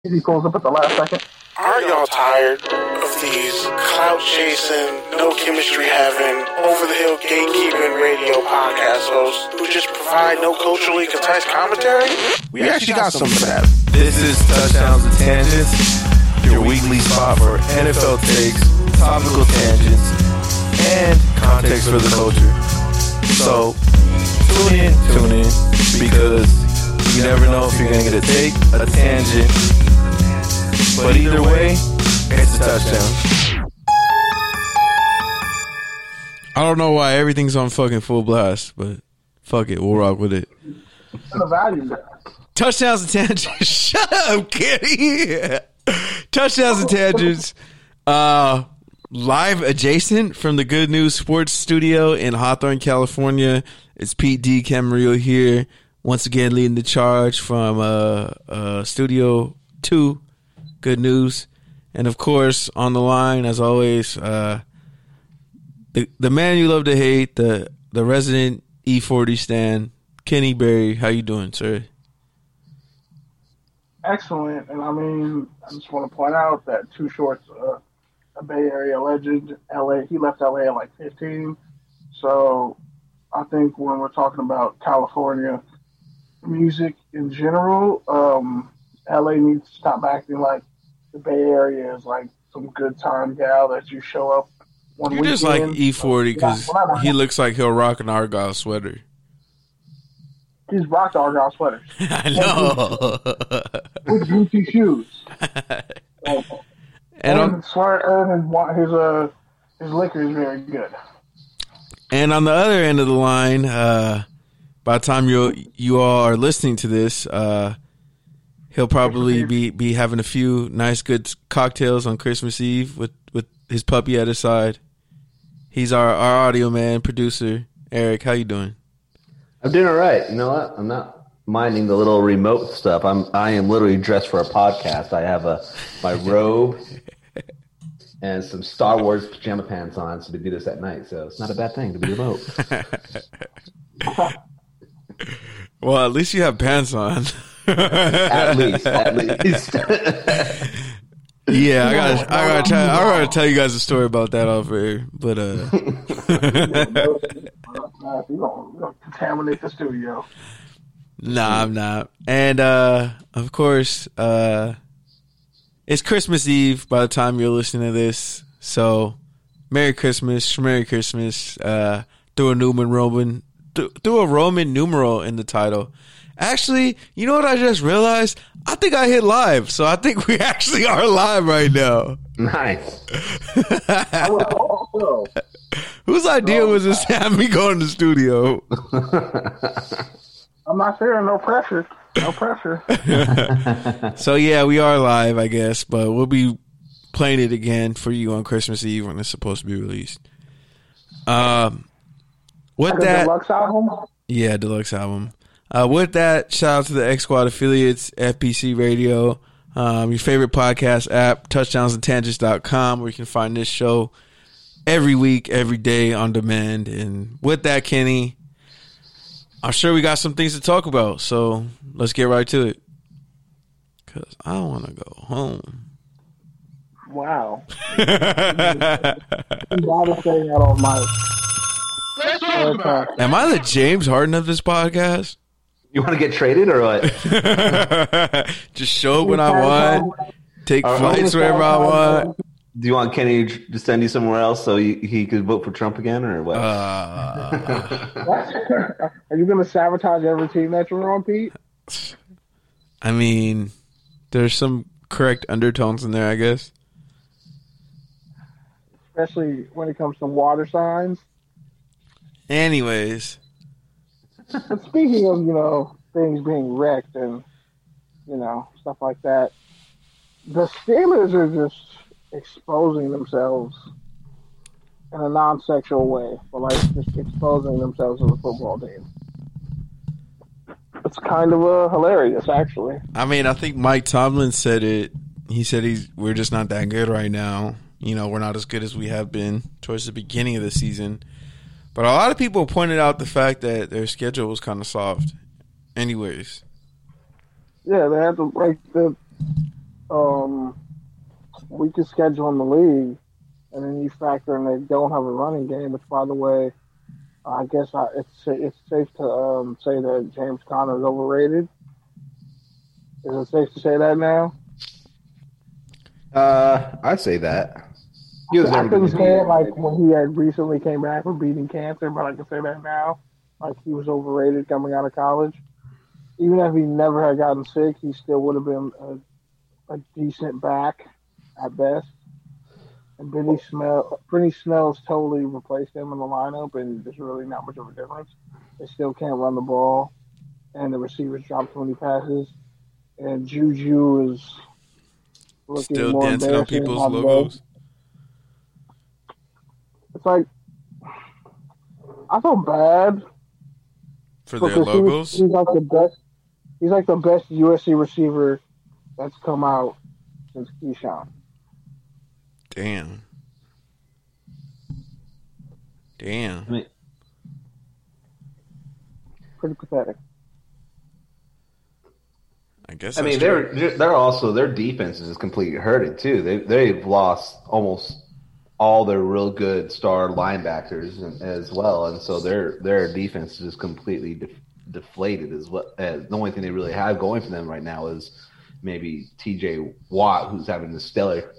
He pulls up at the last second. Aren't y'all tired of these clout-chasing, no-chemistry having, over-the-hill gatekeeping radio podcast hosts who just provide no culturally concise commentary? We actually got some for that. This is Touchdowns and Tangents, your weekly spot for NFL takes, topical tangents, and context for the culture. So, tune in, because you never know if you're going to get a take, a tangent, but either way, it's a touchdown. I don't know why everything's on fucking full blast, but fuck it, we'll rock with it. The value there. Touchdowns and Tangents. Shut up, kitty. Touchdowns and Tangents. Live adjacent from the Good News Sports Studio in Hawthorne, California. It's Pete D. Camarillo here, once again leading the charge from Studio 2, Good News. And of course, on the line, as always, the man you love to hate, the resident E40 stan, Kenny Berry. How you doing, sir? Excellent. And I mean, I just want to point out that Too Short's a Bay Area legend. LA, he left LA at like 15. So I think when we're talking about California music in general, LA needs to stop acting like the Bay Area is like some good time gal that you show up one You're weekend. just like E40 because he looks like he'll rock an Argyle sweater. He's rocked Argyle sweaters. I know. With Gucci shoes. And his liquor is very good. And on the other end of the line, by the time you all are listening to this, he'll probably be having a few nice, good cocktails on Christmas Eve with his puppy at his side. He's our audio man, producer, Eric. How you doing? I'm doing all right. You know what? I'm not minding the little remote stuff. I am literally dressed for a podcast. I have my robe and some Star Wars pajama pants on, so we do this at night. So it's not a bad thing to be remote. Well, at least you have pants on. at least. Yeah, I gotta tell you guys a story about that off air, but You're gonna contaminate the studio. Nah, I'm not. And of course, it's Christmas Eve by the time you're listening to this. So, Merry Christmas, Merry Christmas. Throw a Roman numeral in the title. Actually, you know what I just realized? I think I hit live, so I think we actually are live right now. Nice. Whose idea was this to have me go in the studio? I'm not fearing no pressure. No pressure. So, yeah, we are live, I guess, but we'll be playing it again for you on Christmas Eve when it's supposed to be released. With that, deluxe album? Yeah, deluxe album. With that, shout out to the X Squad affiliates, FPC Radio, your favorite podcast app, touchdownsandtangents.com, where you can find this show every week, every day on demand. And with that, Kenny, I'm sure we got some things to talk about, so let's get right to it. Because I want to go home. Wow. I'm saying that on my... Am I the James Harden of this podcast? You want to get traded or what? Just show up when I want, take flights wherever I want. Do you want Kenny to send you somewhere else so he could vote for Trump again, or what? Are you going to sabotage every team that you're on, Pete? I mean, there's some correct undertones in there, I guess. Especially when it comes to water signs. Anyways. But speaking of, things being wrecked and, stuff like that, the Steelers are just exposing themselves in a non-sexual way, but just exposing themselves as a football team. It's kind of hilarious, actually. I mean, I think Mike Tomlin said it. He said we're just not that good right now. We're not as good as we have been towards the beginning of the season. But a lot of people pointed out the fact that their schedule was kind of soft anyways. Yeah, they had the weakest schedule in the league, and then you factor in they don't have a running game. Which, by the way, I guess it's safe to say that James Conner is overrated. Is it safe to say that now? I'd say that. I couldn't say it like when he had recently came back from beating cancer, but I can say that now. Like he was overrated coming out of college. Even if he never had gotten sick, he still would have been a decent back at best. And Benny Snell's totally replaced him in the lineup, and there's really not much of a difference. They still can't run the ball, and the receivers drop too many passes. And Juju is looking Still more dancing on people's logos. It's like I feel bad for their logos. He's like the best. He's like the best USC receiver that's come out since Keyshawn. Damn. I mean, pretty pathetic. I guess. I mean, they're also their defense is completely hurting too. They've lost almost all their real good star linebackers as well, and so their defense is just completely deflated. As well, the only thing they really have going for them right now is maybe T.J. Watt, who's having a stellar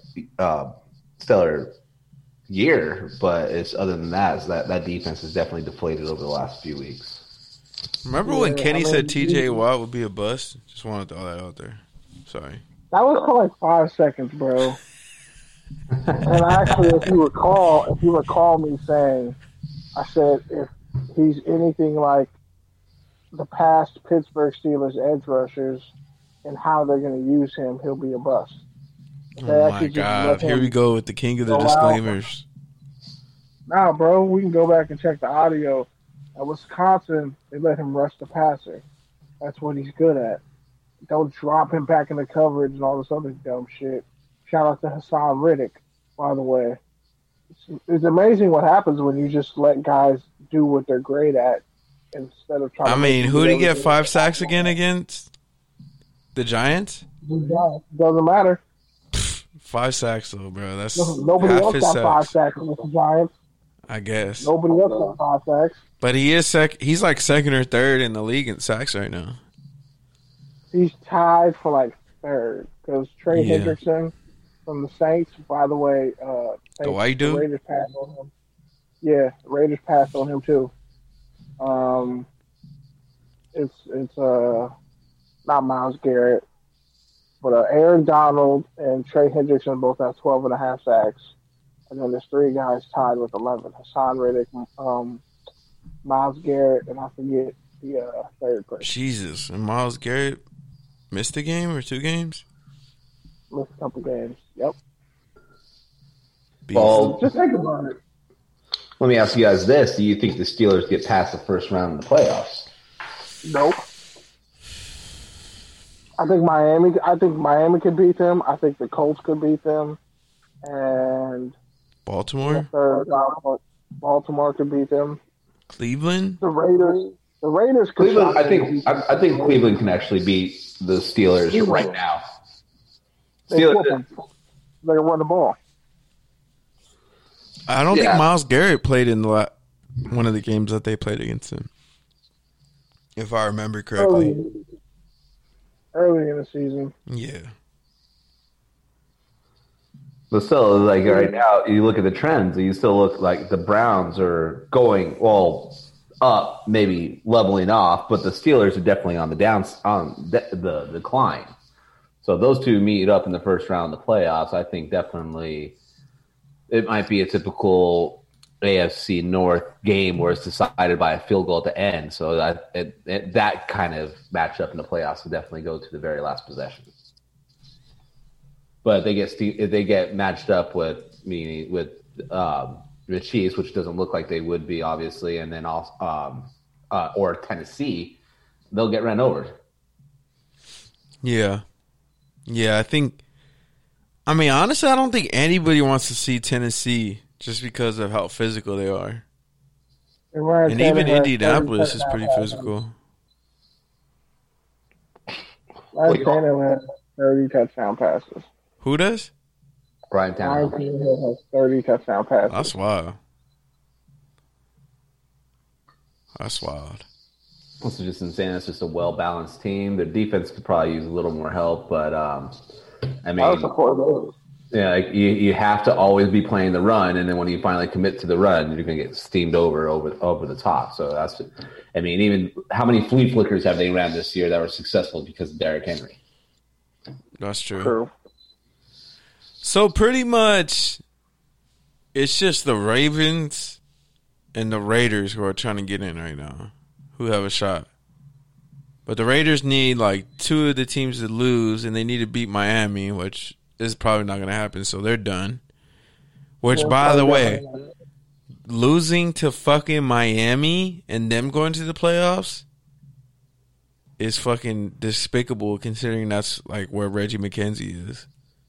year, but it's other than that, is that defense is definitely deflated over the last few weeks. Remember when Kenny said T.J. Watt would be a bust? Just wanted to throw that out there. Sorry. That was for like 5 seconds, bro. And actually, if you recall me saying, I said if he's anything like the past Pittsburgh Steelers edge rushers and how they're going to use him, he'll be a bust. Oh my God! Here we go with the king of the disclaimers. Nah, bro, we can go back and check the audio. At Wisconsin, they let him rush the passer. That's what he's good at. Don't drop him back in the coverage and all this other dumb shit. Shout out to Hassan Riddick, by the way. It's amazing what happens when you just let guys do what they're great at instead of trying. I mean, who did he get 5 sacks against? The Giants? Doesn't matter. 5 sacks though, bro. That's nobody else got 5 sacks with the Giants. I guess nobody else got 5 sacks. But he is he's like second or third in the league in sacks right now. He's tied for like third because Trey Hendrickson from the Saints. By the way, the white dude. The Raiders passed on him. Yeah, the Raiders passed on him too. It's not Myles Garrett, but Aaron Donald and Trey Hendrickson both have 12.5 sacks, and then there's 3 guys tied with 11: Hassan Riddick, Myles Garrett, and I forget the third person. Jesus, and Myles Garrett missed a game or 2 games? Missed a couple games. Yep. Well, just think about it. Let me ask you guys this: do you think the Steelers get past the first round in the playoffs? Nope. I think Miami could beat them. I think the Colts could beat them, and Baltimore could beat them. Cleveland. The Raiders. Cleveland. I think Cleveland can actually beat the Steelers right now. They can run the ball. I don't think Myles Garrett played in one of the games that they played against him, if I remember correctly. Early in the season. Yeah. But still, like right now, you look at the trends, you still look like the Browns are going, up, maybe leveling off, but the Steelers are definitely on the decline. So those two meet up in the first round of the playoffs. I think definitely it might be a typical AFC North game where it's decided by a field goal at the end. So that kind of matchup in the playoffs will definitely go to the very last possession. But if they get matched up with the Chiefs, which doesn't look like they would be, obviously, and then also or Tennessee, they'll get ran over. Yeah. I mean, honestly, I don't think anybody wants to see Tennessee just because of how physical they are. And even Indianapolis is pretty physical. Last Tannehill had 30 touchdown passes. Who does? Ryan Ryan Tannehill. Tannehill has 30 touchdown passes. That's wild. That's wild. This is just insane. It's just a well-balanced team. Their defense could probably use a little more help, but I I mean, support those. yeah, like you have to always be playing the run, and then when you finally commit to the run, you're going to get steamed over the top. So that's, I mean, even how many flea flickers have they ran this year that were successful because of Derrick Henry? That's true. True. So pretty much, it's just the Ravens and the Raiders who are trying to get in right now, who have a shot. But the Raiders need like two of the teams to lose, and they need to beat Miami, which is probably not going to happen. So they're done. Which, by the way, losing to fucking Miami and them going to the playoffs is fucking despicable, considering that's like where Reggie McKenzie is.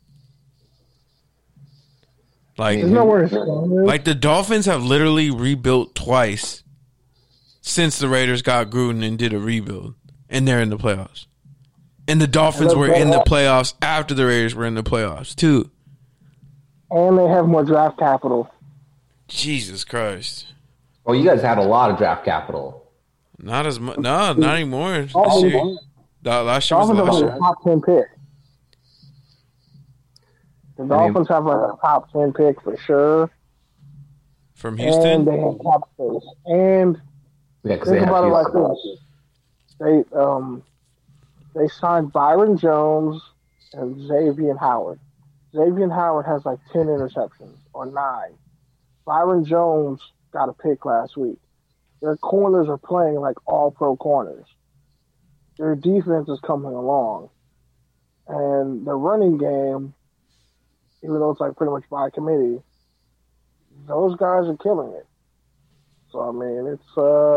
Like, There's nowhere to stand. like the Dolphins have literally rebuilt twice since the Raiders got Gruden and did a rebuild, and they're in the playoffs. And the Dolphins were in the playoffs after the Raiders were in the playoffs too. And they have more draft capital. Jesus Christ! Well, you guys had a lot of draft capital. Not as much. No, not anymore. This Dolphins, year. Last year was Dolphins last have year. a top 10 pick. The Dolphins have like a top 10 pick for sure. From And Houston. they have cap space. And Yeah, because they think have about it like Houston. this. They signed Byron Jones and Xavier Howard. Xavier Howard has like 10 interceptions or 9. Byron Jones got a pick last week. Their corners are playing like all pro corners. Their defense is coming along. And the running game, even though it's like pretty much by committee, those guys are killing it. So I mean, it's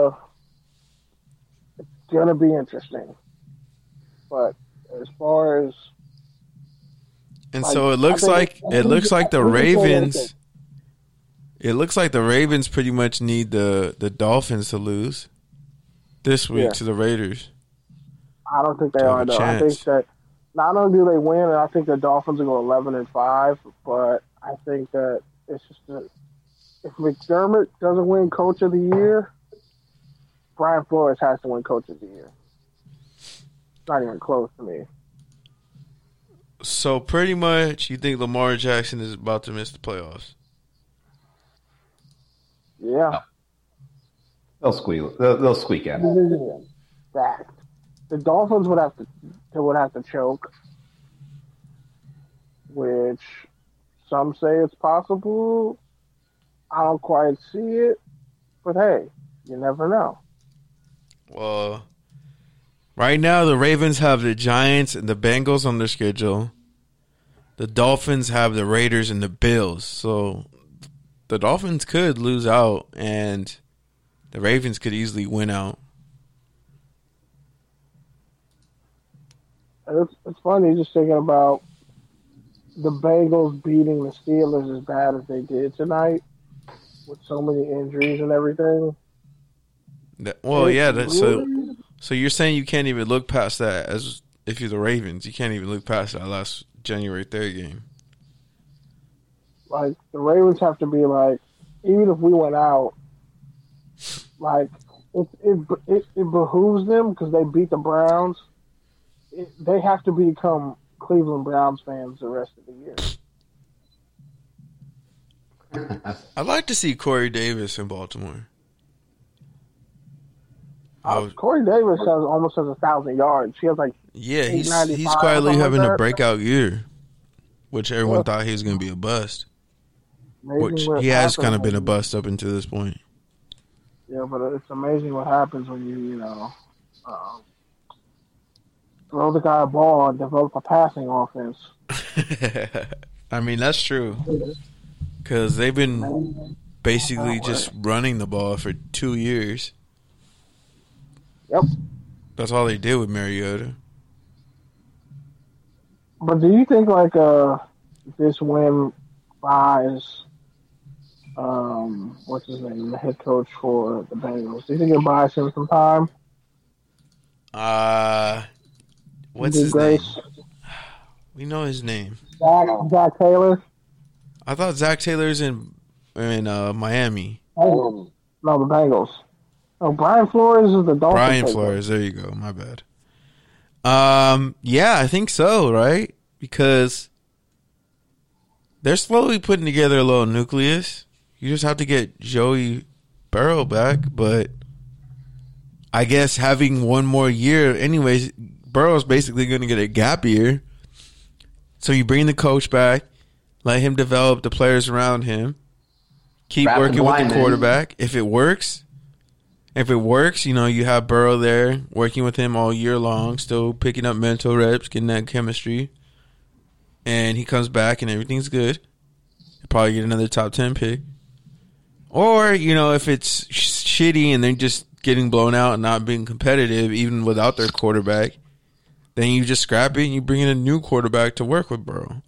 gonna be interesting. But as far as And so it looks like the Ravens. It looks like the Ravens pretty much need the Dolphins to lose this week to the Raiders. I don't think they To have are a though. I chance. think that not only do they win, and I think the Dolphins will go 11-5, but I think that it's just that if McDermott doesn't win Coach of the Year, Brian Flores has to win Coach of the Year. It's not even close to me. So pretty much, you think Lamar Jackson is about to miss the playoffs? Yeah. They'll squeak. They'll squeak at it. Fact. The Dolphins would have to choke, which some say it's possible. I don't quite see it, but hey, you never know. Well, right now the Ravens have the Giants and the Bengals on their schedule. The Dolphins have the Raiders and the Bills. So the Dolphins could lose out, and the Ravens could easily win out. It's funny just thinking about the Bengals beating the Steelers as bad as they did tonight, with so many injuries and everything. So you're saying you can't even look past that as if you're the Ravens. You can't even look past that last January 3rd game. Like, the Ravens have to be like, even if we went out, like, it behooves them because they beat the Browns. They have to become Cleveland Browns fans the rest of the year. I'd like to see Corey Davis in Baltimore. Corey Davis almost has 1,000 yards. He has like he's 895 quietly or something having like a that. breakout year, which everyone thought he was going to be a bust. Amazing Which what he has happens kind of when been a bust up until this point. Yeah, but it's amazing what happens when you throw the guy a ball and develop a passing offense. I mean, that's true. Because they've been basically just running the ball for 2 years. Yep. That's all they did with Mariota. But do you think like this win buys what's his name, the head coach for the Bengals? Do you think it buys him some time? What's his name? We know his name. Zach Taylor. I thought Zach Taylor's in Miami. No, the Bengals. Oh, Brian Flores is the Dolphins. Brian Flores. There you go. My bad. Yeah, I think so, right? Because they're slowly putting together a little nucleus. You just have to get Joey Burrow back, but I guess having one more year, anyways, Burrow's basically going to get a gap year. So you bring the coach back, let him develop the players around him, keep working with the quarterback. If it works, you have Burrow there working with him all year long, still picking up mental reps, getting that chemistry, and he comes back and everything's good. He'll probably get another top 10 pick. Or, if it's shitty and they're just getting blown out and not being competitive, even without their quarterback, then you just scrap it and you bring in a new quarterback to work with Burrow.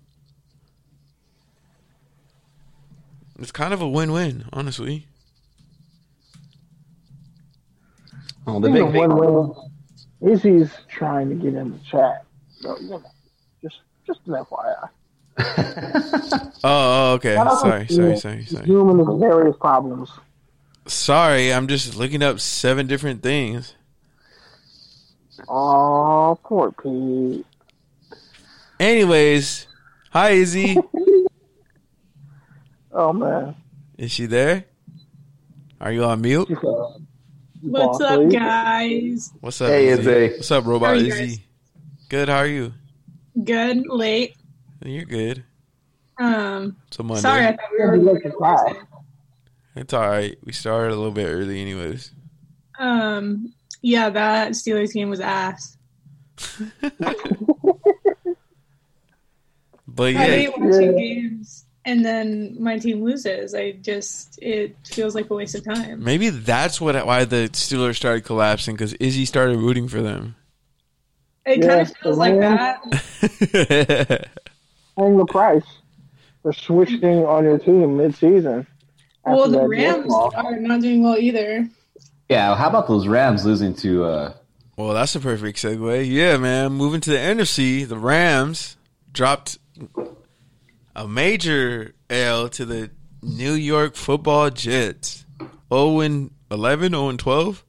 It's kind of a win-win, honestly. Oh, the big win-win. Izzy's trying to get in the chat. So, just an FYI. Oh, okay. Sorry. Zoom into various problems. Sorry, I'm just looking up 7 different things. Oh, poor Pete. Anyways, hi, Izzy. Oh, man. Is she there? Are you on mute? What's up, guys? What's up, Hey, Izzy? What's up, Robot How are you Izzy? guys? Good, how are you? Good. Late. You're good. It's a Monday. Sorry, I thought we were recording. It's all right. We started a little bit early anyways. Yeah, that Steelers game was ass. But I yeah, hate watching games and then my team loses. It feels like a waste of time. maybe that's why the Steelers started collapsing, because Izzy started rooting for them. It kind of feels like that. Paying the price for switching on your team mid-season. Well, the Rams are not doing well either. Yeah, how about those Rams losing to Well, that's a perfect segue. Yeah, man. Moving to the NFC, the Rams dropped a major L to the New York Football Jets. 0-11, 0-12?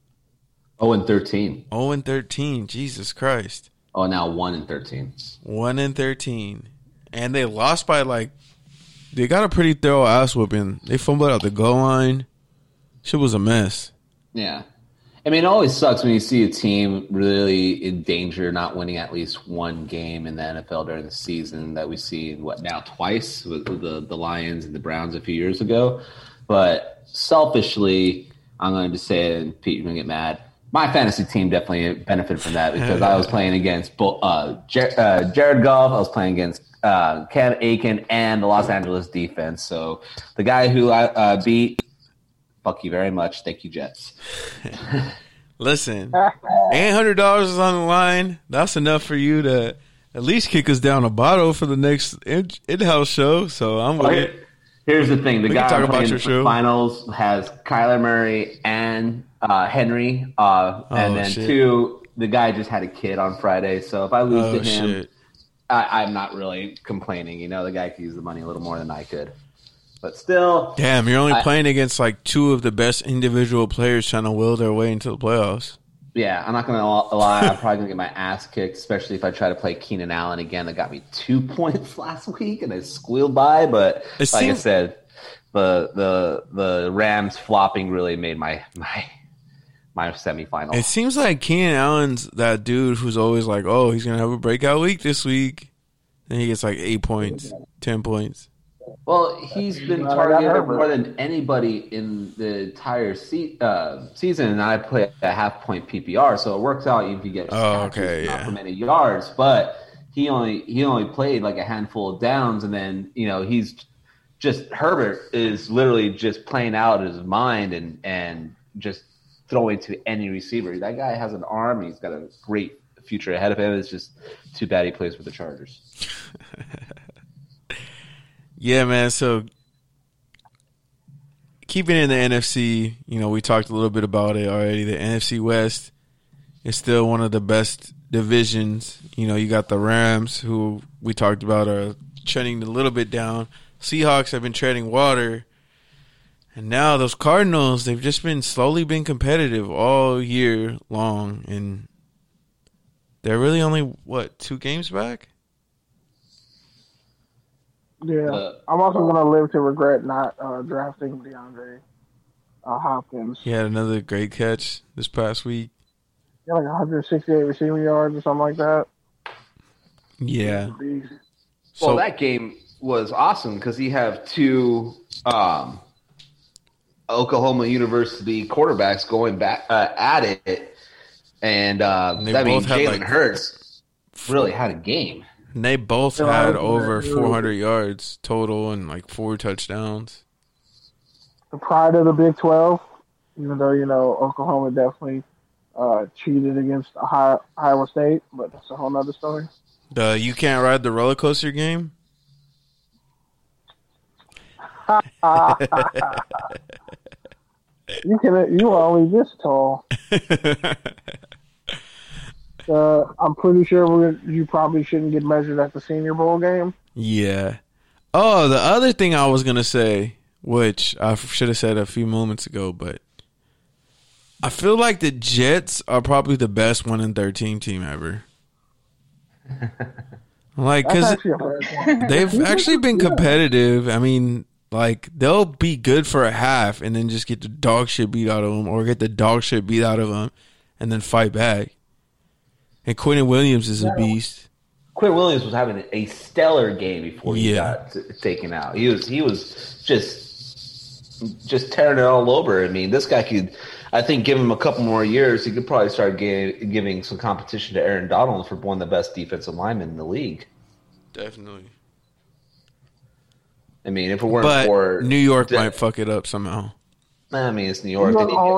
0-13? 0-13. Jesus Christ. Oh, now 1-13. 1-13. And they lost by they got a pretty thorough ass whooping. They fumbled out the goal line. Shit was a mess. Yeah. I mean, it always sucks when you see a team really in danger, not winning at least one game in the NFL during the season that we see twice with the Lions and the Browns a few years ago. But selfishly, I'm going to say it, and Pete, you're going to get mad. My fantasy team definitely benefited from that because I was playing against Jared Goff. I was playing against Cam Aiken and the Los Angeles defense. So the guy who I beat, fuck you very much. Thank you, Jets. Listen, $800 is on the line. That's enough for you to at least kick us down a bottle for the next in-house show. So I'm with it. Here's the thing. The We guy can talk about playing your in show. the finals has Kyler Murray and Henry. And then shit. 2, the guy just had a kid on Friday. So if I lose to him, Shit. I'm not really complaining. The guy could use the money a little more than I could. But still, Damn, you're only playing against 2 of the best individual players trying to will their way into the playoffs. yeah, I'm not going to lie. I'm probably going to get my ass kicked, especially if I try to play Keenan Allen again. That got me 2 points last week, and I squealed by. But I said, the Rams flopping really made my semifinal. It seems like Keenan Allen's that dude who's always like, oh, he's going to have a breakout week this week. Then he gets 8 points, 10 points. Well, he's been targeted more than anybody in the entire season, and I play a half-point PPR, so it works out if you get not for many yards. But he only played a handful of downs, and then he's just Herbert is literally just playing out his mind and just throwing to any receiver. That guy has an arm. He's got a great future ahead of him. It's just too bad he plays for the Chargers. Yeah, man. So keeping in the NFC, we talked a little bit about it already. The NFC West is still one of the best divisions. You know, you got the Rams, who we talked about are trending a little bit down. Seahawks have been treading water. And now those Cardinals, they've just been slowly been competitive all year long. And they're really only, 2 games back? Yeah. I'm also going to live to regret not drafting DeAndre Hopkins. He had another great catch this past week. Yeah, like 168 receiving yards or something like that. Yeah. Well, that game was awesome because he have 2 Oklahoma University quarterbacks going back at it, and Jalen Hurts really had a game. And they both had over 400 yards total and like 4 touchdowns. The pride of the Big 12, even though, you know, Oklahoma definitely cheated against Iowa State, but that's a whole nother story. You can't ride the roller coaster game? You are only this tall. I'm pretty sure you probably shouldn't get measured at the Senior Bowl game. Yeah. Oh, the other thing I was going to say, which I should have said a few moments ago, but I feel like the Jets are probably the best 1-13 team ever. Like, because they've actually been competitive. I mean, like, they'll be good for a half and then just get the dog shit beat out of them, or get the dog shit beat out of them and then fight back. And Quentin Williams is a beast. Quentin Williams was having a stellar game before he got taken out. He was just tearing it all over. I mean, this guy could, I think, give him a couple more years, he could probably start giving some competition to Aaron Donald for one of the best defensive linemen in the league. Definitely. I mean, if it weren't for New York might fuck it up somehow. I mean, it's New York.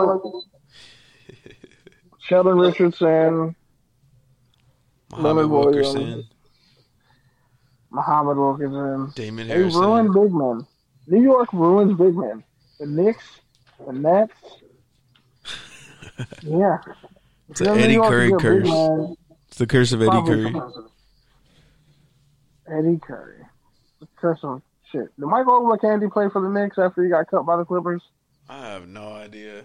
Sheldon Richardson, Muhammad Wilkerson, Damon They Harrison. ruined big men. New York ruins big men. The Knicks, the Nets. Yeah. It's an Eddie Curry curse. It's the curse of Eddie Curry. Eddie Curry. The curse of shit. Did Michael McCandy play for the Knicks after he got cut by the Clippers? I have no idea.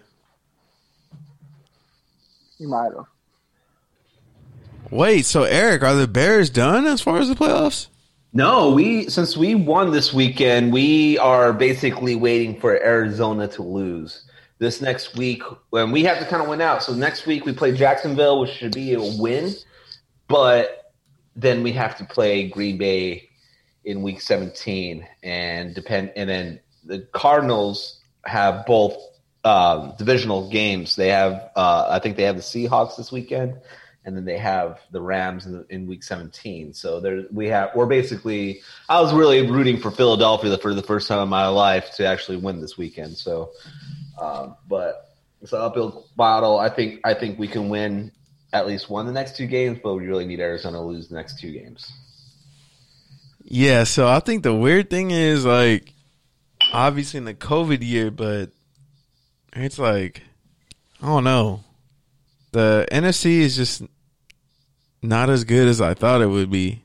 He might have. Wait, so Eric, are the Bears done as far as the playoffs? No, since we won this weekend, we are basically waiting for Arizona to lose. This next week, when we have to kind of win out. So next week we play Jacksonville, which should be a win, but then we have to play Green Bay in week 17, and then the Cardinals have both divisional games. They have, I think they have the Seahawks this weekend, and then they have the Rams in week 17. So we're basically, I was really rooting for Philadelphia for the first time in my life to actually win this weekend. So, but it's an uphill battle. I think we can win at least one of the next 2 games, but we really need Arizona to lose the next 2 games. Yeah, so I think the weird thing is, like, obviously in the COVID year, but it's like, I don't know. The NFC is just not as good as I thought it would be.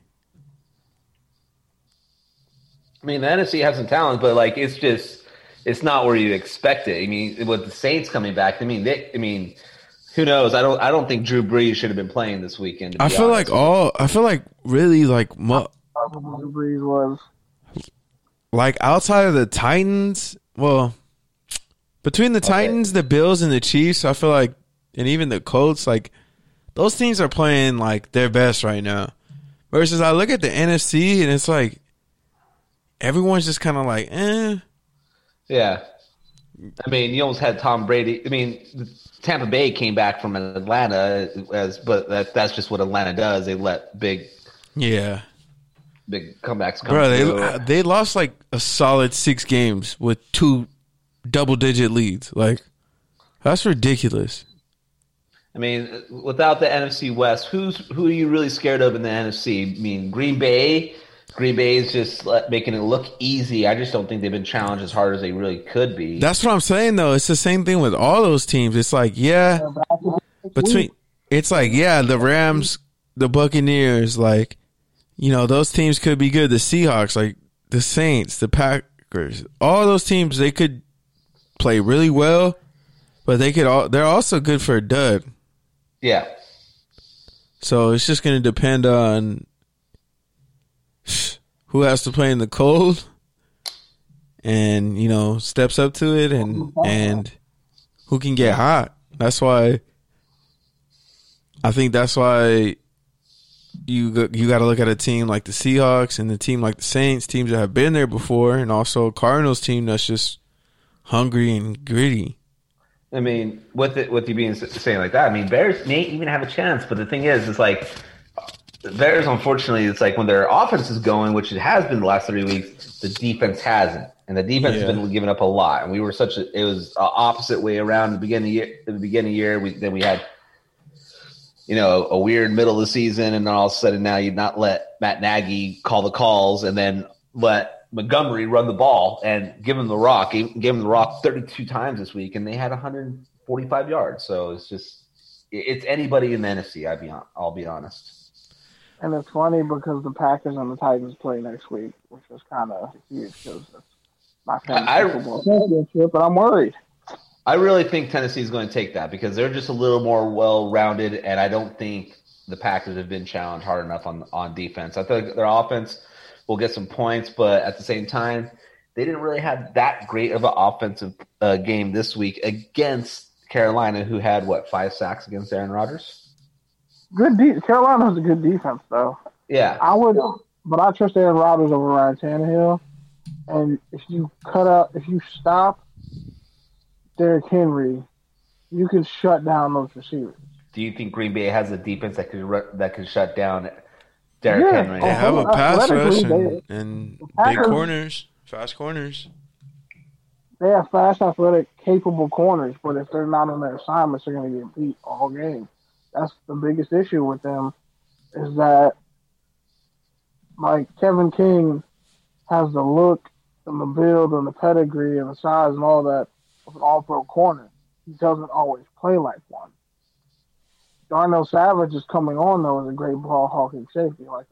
I mean, the NFC has some talent, but like it's not where you expect it. I mean, with the Saints coming back, I mean, who knows? I don't think Drew Brees should have been playing this weekend. I feel like really like Drew Brees was like outside of the Titans. Well, between the Titans, the Bills, and the Chiefs, I feel like, and even the Colts, like those teams are playing like their best right now. Versus I look at the NFC and it's like everyone's just kind of like, eh. Yeah. I mean, you almost had Tom Brady. I mean, Tampa Bay came back from Atlanta, but that's just what Atlanta does. They let big comebacks come. Bro, they lost like a solid 6 games with 2 double-digit leads. Like, that's ridiculous. I mean, without the NFC West, who are you really scared of in the NFC? I mean, Green Bay. Green Bay is just making it look easy. I just don't think they've been challenged as hard as they really could be. That's what I'm saying, though. It's the same thing with all those teams. It's like, the Rams the Buccaneers, like, you know, those teams could be good. The Seahawks, like the Saints, the Packers, all those teams, they could play really well, but they're also good for a dud. Yeah. So it's just going to depend on who has to play in the cold and, you know, steps up to it and who can get hot. That's why you got to look at a team like the Seahawks and the team like the Saints, teams that have been there before, and also a Cardinals team that's just hungry and gritty. I mean, with you being saying like that, I mean, Bears may even have a chance, but the thing is, it's like Bears, unfortunately, it's like when their offense is going, which it has been the last 3 weeks, the defense hasn't, and the defense has been giving up a lot. And we were it was an opposite way around the beginning of the year. Then we had, you know, a weird middle of the season, and then all of a sudden now you not let Matt Nagy call the calls, and then let Montgomery run the ball and give him the rock. He gave him the rock 32 times this week, and they had 145 yards. So it's anybody in the NFC. I'll be honest. And it's funny because the Packers and the Titans play next week, which is kind of huge because it's my fantasy football championship, but I'm worried. I really think Tennessee is going to take that because they're just a little more well-rounded, and I don't think the Packers have been challenged hard enough on defense. I think their offense will get some points, but at the same time, they didn't really have that great of an offensive game this week against Carolina, who had, 5 sacks against Aaron Rodgers? Carolina has a good defense, though. Yeah. But I trust Aaron Rodgers over Ryan Tannehill. And if you stop Derrick Henry, you can shut down those receivers. Do you think Green Bay has a defense that could shut down Derrick Henry? They have a pass rush and big corners, fast corners. They have fast, athletic, capable corners, but if they're not on their assignments, they're going to get beat all game. That's the biggest issue with them is that, like, Kevin King has the look and the build and the pedigree and the size and all that of an all-pro corner. He doesn't always play like one. Darnell Savage is coming on, though, as a great ball-hawking safety, like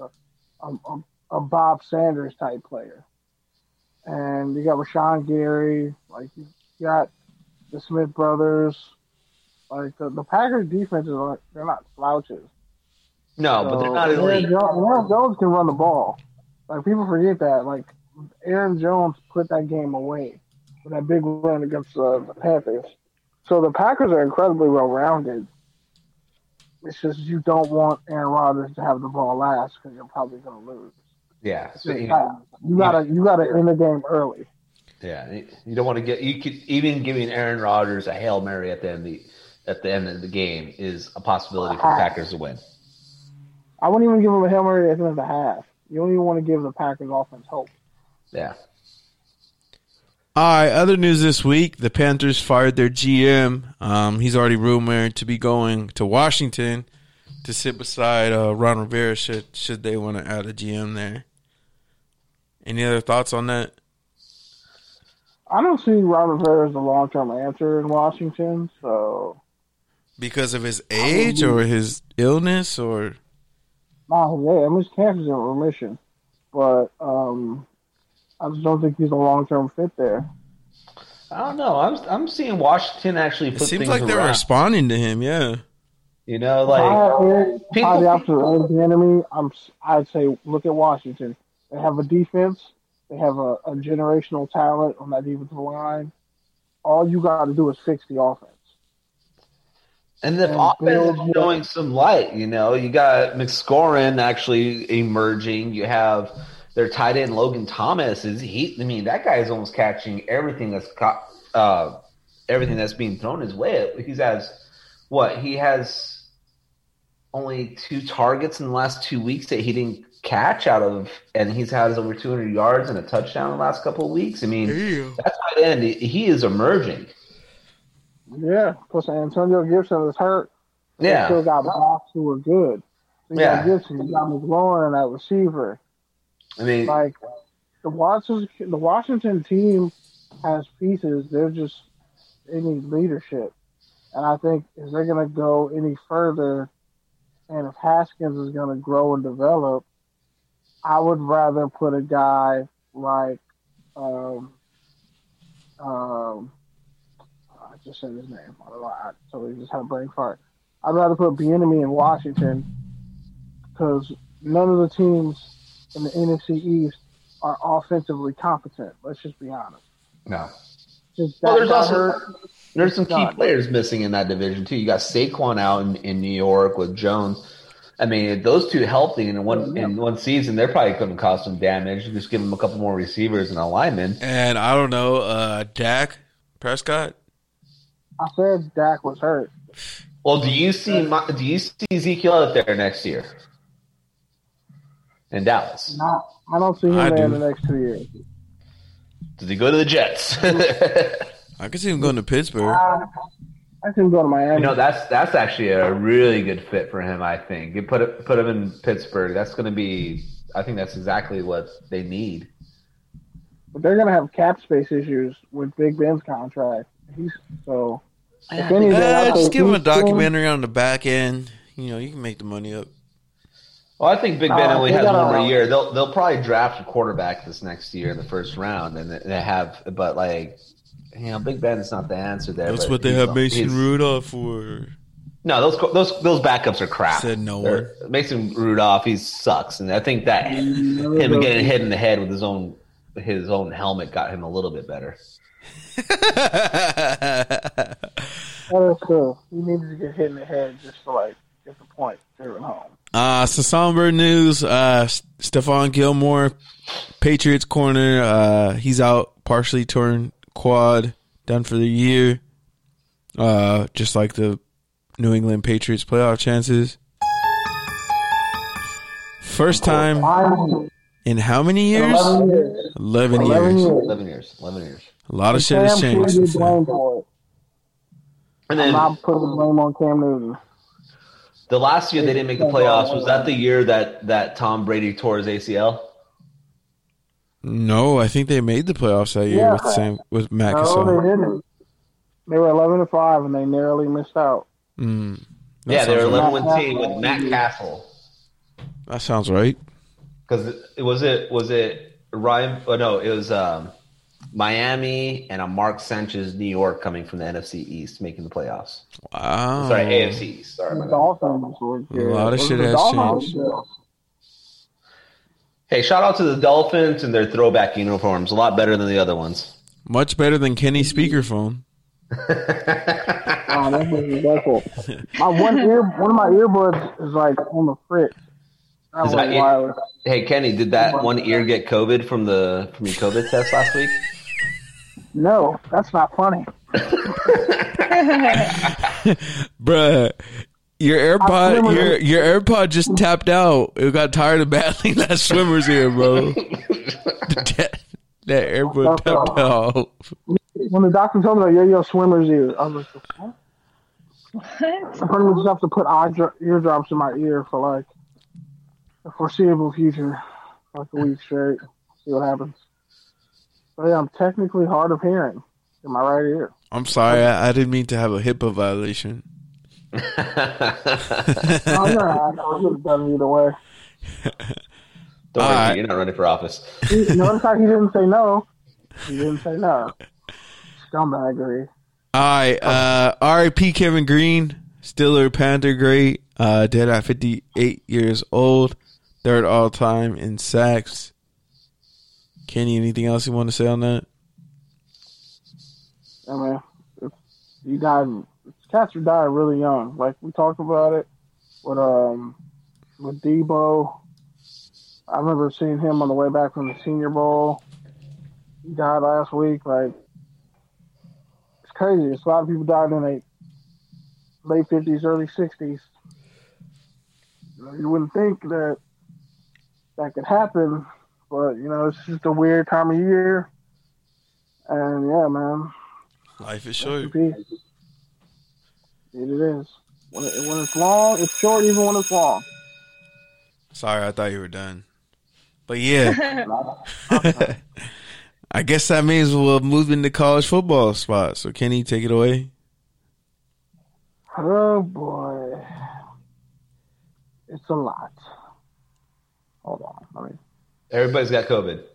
a Bob Sanders type player. And you got Rashawn Gary, like you got the Smith brothers. Like the Packers defenses they're not slouches. No, but they're not elite. Aaron Jones can run the ball. Like people forget that. Like Aaron Jones put that game away with that big run against the Panthers. So the Packers are incredibly well rounded. It's just you don't want Aaron Rodgers to have the ball last because you're probably going to lose. Yeah, so, you gotta end the game early. Yeah, you don't want to get. You could even giving Aaron Rodgers a Hail Mary at the end of the game is a possibility for the Packers to win. I wouldn't even give him a Hail Mary at the end of the half. You don't even want to give the Packers offense hope. Yeah. All right, other news this week, the Panthers fired their GM. He's already rumored to be going to Washington to sit beside Ron Rivera should they want to add a GM there. Any other thoughts on that? I don't see Ron Rivera as the long-term answer in Washington, so... Because of his age or his illness or... No, his cancer's in remission. But I just don't think he's a long-term fit there. I don't know. I'm seeing Washington actually put things around. It seems like they're responding to him, yeah. You know, like... Probably after the enemy, I'd say look at Washington. They have a defense. They have a generational talent on that defensive line. All you got to do is fix the offense. And the offense is showing some light, you know. You got McScorin actually emerging. You have their tight end Logan Thomas. That guy is almost catching everything that's being thrown his way. He has only 2 targets in the last 2 weeks that he didn't catch and he's had over 200 yards and a touchdown in the last couple of weeks. I mean, that tight end, he is emerging. Yeah, plus Antonio Gibson is hurt. Yeah. Still got backs who are good. You got Gibson, you got McLaurin, that receiver. I mean, like the Washington team has pieces. They need leadership, and I think if they're going to go any further And if Haskins is going to grow and develop, I would rather put a guy like, I just said his name. I don't know. I totally just had a brain fart. I'd rather put Bieniemy in Washington because none of the teams in the NFC East are offensively competent. Let's just be honest. No. Well, there's some key players missing in that division too. You got Saquon out in New York with Jones. I mean, those two healthy in one season, they're probably going to cause some damage. Just give them a couple more receivers and a lineman. And I don't know, Dak Prescott. I said Dak was hurt. Well, do you see Ezekiel out there next year in Dallas? No, I don't see him there in the next 2 years. Does he go to the Jets? I could see him going to Pittsburgh. I can go to Miami. You know, that's actually a really good fit for him, I think. You put him in Pittsburgh. That's going to be – I think that's exactly what they need. But they're going to have cap space issues with Big Ben's contract. Just give him a documentary on the back end. You know, you can make the money up. Well, I think Big Ben only has one more year. They'll probably draft a quarterback this next year in the first round, and they have – but, like – you know, Big Ben's not the answer there. That's what they have Mason Rudolph for. No, those backups are crap. Said no one. Mason Rudolph, he sucks, and I think that him getting hit in the head with his own helmet got him a little bit better. That is cool. He needed to get hit in the head just to get the point driven home. So somber news. Stephon Gilmore, Patriots corner. He's out, partially torn quad, done for the year. Just like the New England Patriots playoff chances. First time in how many years? 11 years. A lot of shit has changed. And then, I'm not putting the blame on Cam Newton. The last year they didn't make the playoffs, was that the year that Tom Brady tore his ACL? No, I think they made the playoffs that year with Matt Cassell. No, they didn't. They were 11-5 and they narrowly missed out. They were 11-win team with Matt Cassell. That sounds right. Because was it Ryan? Oh no, it was Miami and a Mark Sanchez, New York, coming from the NFC East, making the playoffs. Wow. Sorry, AFC East. Sorry, the Dolphins were good. A lot of shit has changed. Hey, shout out to the Dolphins and their throwback uniforms. A lot better than the other ones. Much better than Kenny's speakerphone. Oh, that was dreadful. One of my earbuds is on the fritz. Hey, Kenny, did that one ear get COVID from your COVID test last week? No, that's not funny. Bruh. Your AirPod just tapped out. It got tired of battling that swimmer's ear, bro. That AirPod tapped out. When the doctor told me, your swimmer's ear, I was like, what? I pretty much have to put eardrops in my ear for the foreseeable future, a week straight. See what happens. But yeah, I'm technically hard of hearing in my right ear. I'm sorry, I didn't mean to have a HIPAA violation. I would have done it either way. Don't worry, you're not running for office. Notice how he didn't say no. He didn't say no. Scumbaggery. All right. R.I.P. Kevin Green, Steeler Panther great. Dead at 58 years old. Third all time in sacks. Kenny, anything else you want to say on that? I mean, you died. Cats are dying really young. We talked about it with Debo. I remember seeing him on the way back from the Senior Bowl. He died last week. It's crazy. A lot of people died in their late 50s, early 60s. You wouldn't think that could happen, but it's just a weird time of year. And yeah, man, life is short. It is. When it's long, it's short even when it's long. Sorry, I thought you were done. But yeah. I guess that means we'll move into college football spot. So Kenny, take it away. Oh boy. It's a lot. Hold on. Everybody's got COVID.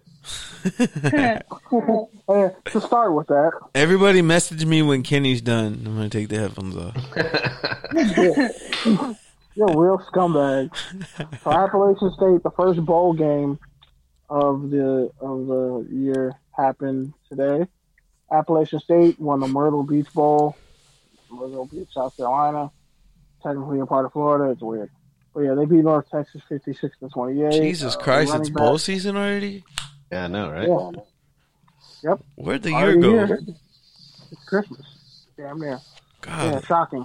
To start with that. Everybody message me when Kenny's done. I'm gonna take the headphones off. You're a real scumbag. So Appalachian State, the first bowl game of the year happened today. Appalachian State won the Myrtle Beach Bowl. Myrtle Beach, South Carolina. Technically a part of Florida. It's weird. But yeah, they beat North Texas 56-28. Jesus Christ, it's bowl season already? Yeah, I know, right? Yeah. Yep. Where'd the year go? It's Christmas. Damn near. God. Yeah, shocking.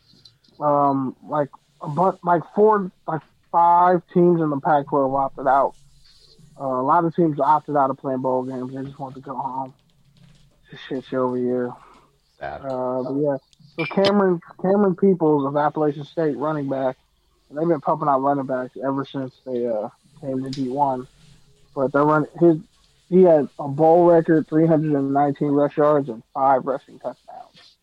Five teams in the Pac-12 opted out. A lot of teams opted out of playing bowl games. They just want to go home. It's a shit show every year. Sad. But yeah. So Cameron Peoples of Appalachian State, running back, and they've been pumping out running backs ever since they came to D1. But he had a bowl record, 319 rush yards and 5 rushing touchdowns.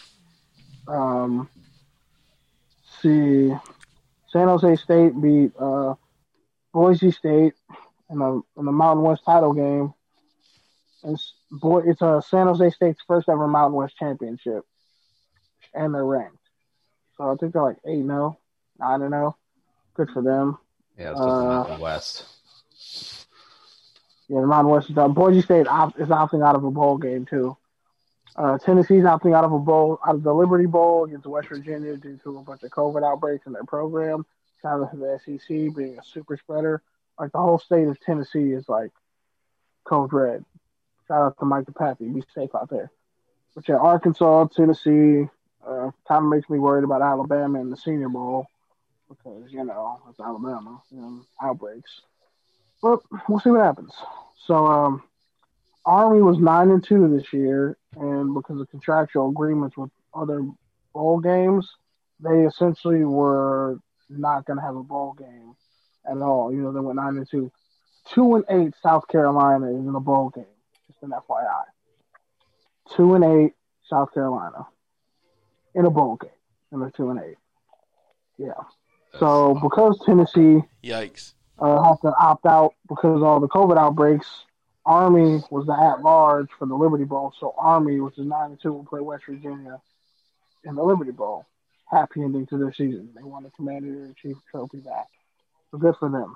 San Jose State beat Boise State in the Mountain West title game. It's San Jose State's first ever Mountain West championship, and they're ranked. So I think they're like 8-0, 9-0. Good for them. Yeah, it's just the Mountain West. Yeah, the Mountain West is done. Boise State is opting out of a bowl game too. Tennessee's opting out of the Liberty Bowl against West Virginia due to a bunch of COVID outbreaks in their program. Shout out to the SEC being a super spreader. Like the whole state of Tennessee is like code red. Shout out to Mike DePappy. Be safe out there. But yeah, Arkansas, Tennessee, kind of makes me worried about Alabama in the Senior Bowl because, it's Alabama, outbreaks. But we'll see what happens. So, Army was 9-2 this year, and because of contractual agreements with other bowl games, they essentially were not going to have a bowl game at all. They went 9-2. 2-8 South Carolina is in a bowl game. Just an FYI. 2-8 South Carolina in a bowl game, and they're 2-8. Yeah. So because Tennessee, yikes, have to opt out because of all the COVID outbreaks, Army was the at-large for the Liberty Bowl. So Army, which is 9-2, will play West Virginia in the Liberty Bowl. Happy ending to their season. They won the Commander-in-Chief trophy back. So good for them.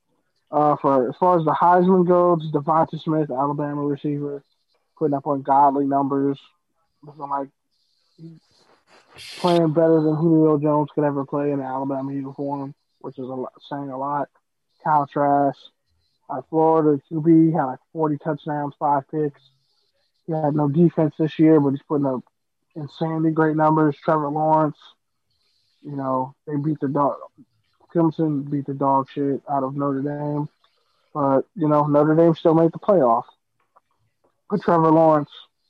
As far as the Heisman goes, Devonta Smith, Alabama receiver, putting up ungodly numbers. Looking like he's playing better than Julio Jones could ever play in an Alabama uniform, which is saying a lot. Kyle Trask, Florida QB, had like 40 touchdowns, 5 picks. He had no defense this year, but he's putting up insanely great numbers. Trevor Lawrence, they beat the dog. Clemson beat the dog shit out of Notre Dame. But, Notre Dame still made the playoff. But Trevor Lawrence,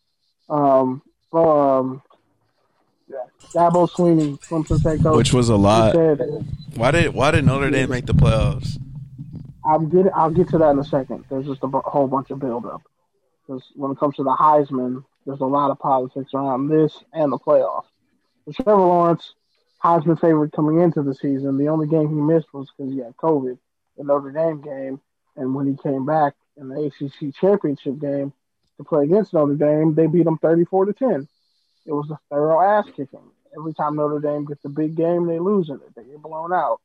Dabo Swinney, Clemson's head coach. Which was a lot. Why did Notre Dame make the playoffs? I'll get to that in a second. There's just a whole bunch of buildup. Because when it comes to the Heisman, there's a lot of politics around this and the playoffs. But Trevor Lawrence, Heisman favorite coming into the season. The only game he missed was because he had COVID, the Notre Dame game. And when he came back in the ACC championship game to play against Notre Dame, they beat him 34-10. It was a thorough ass kicking. Every time Notre Dame gets a big game, they lose in it. They get blown out.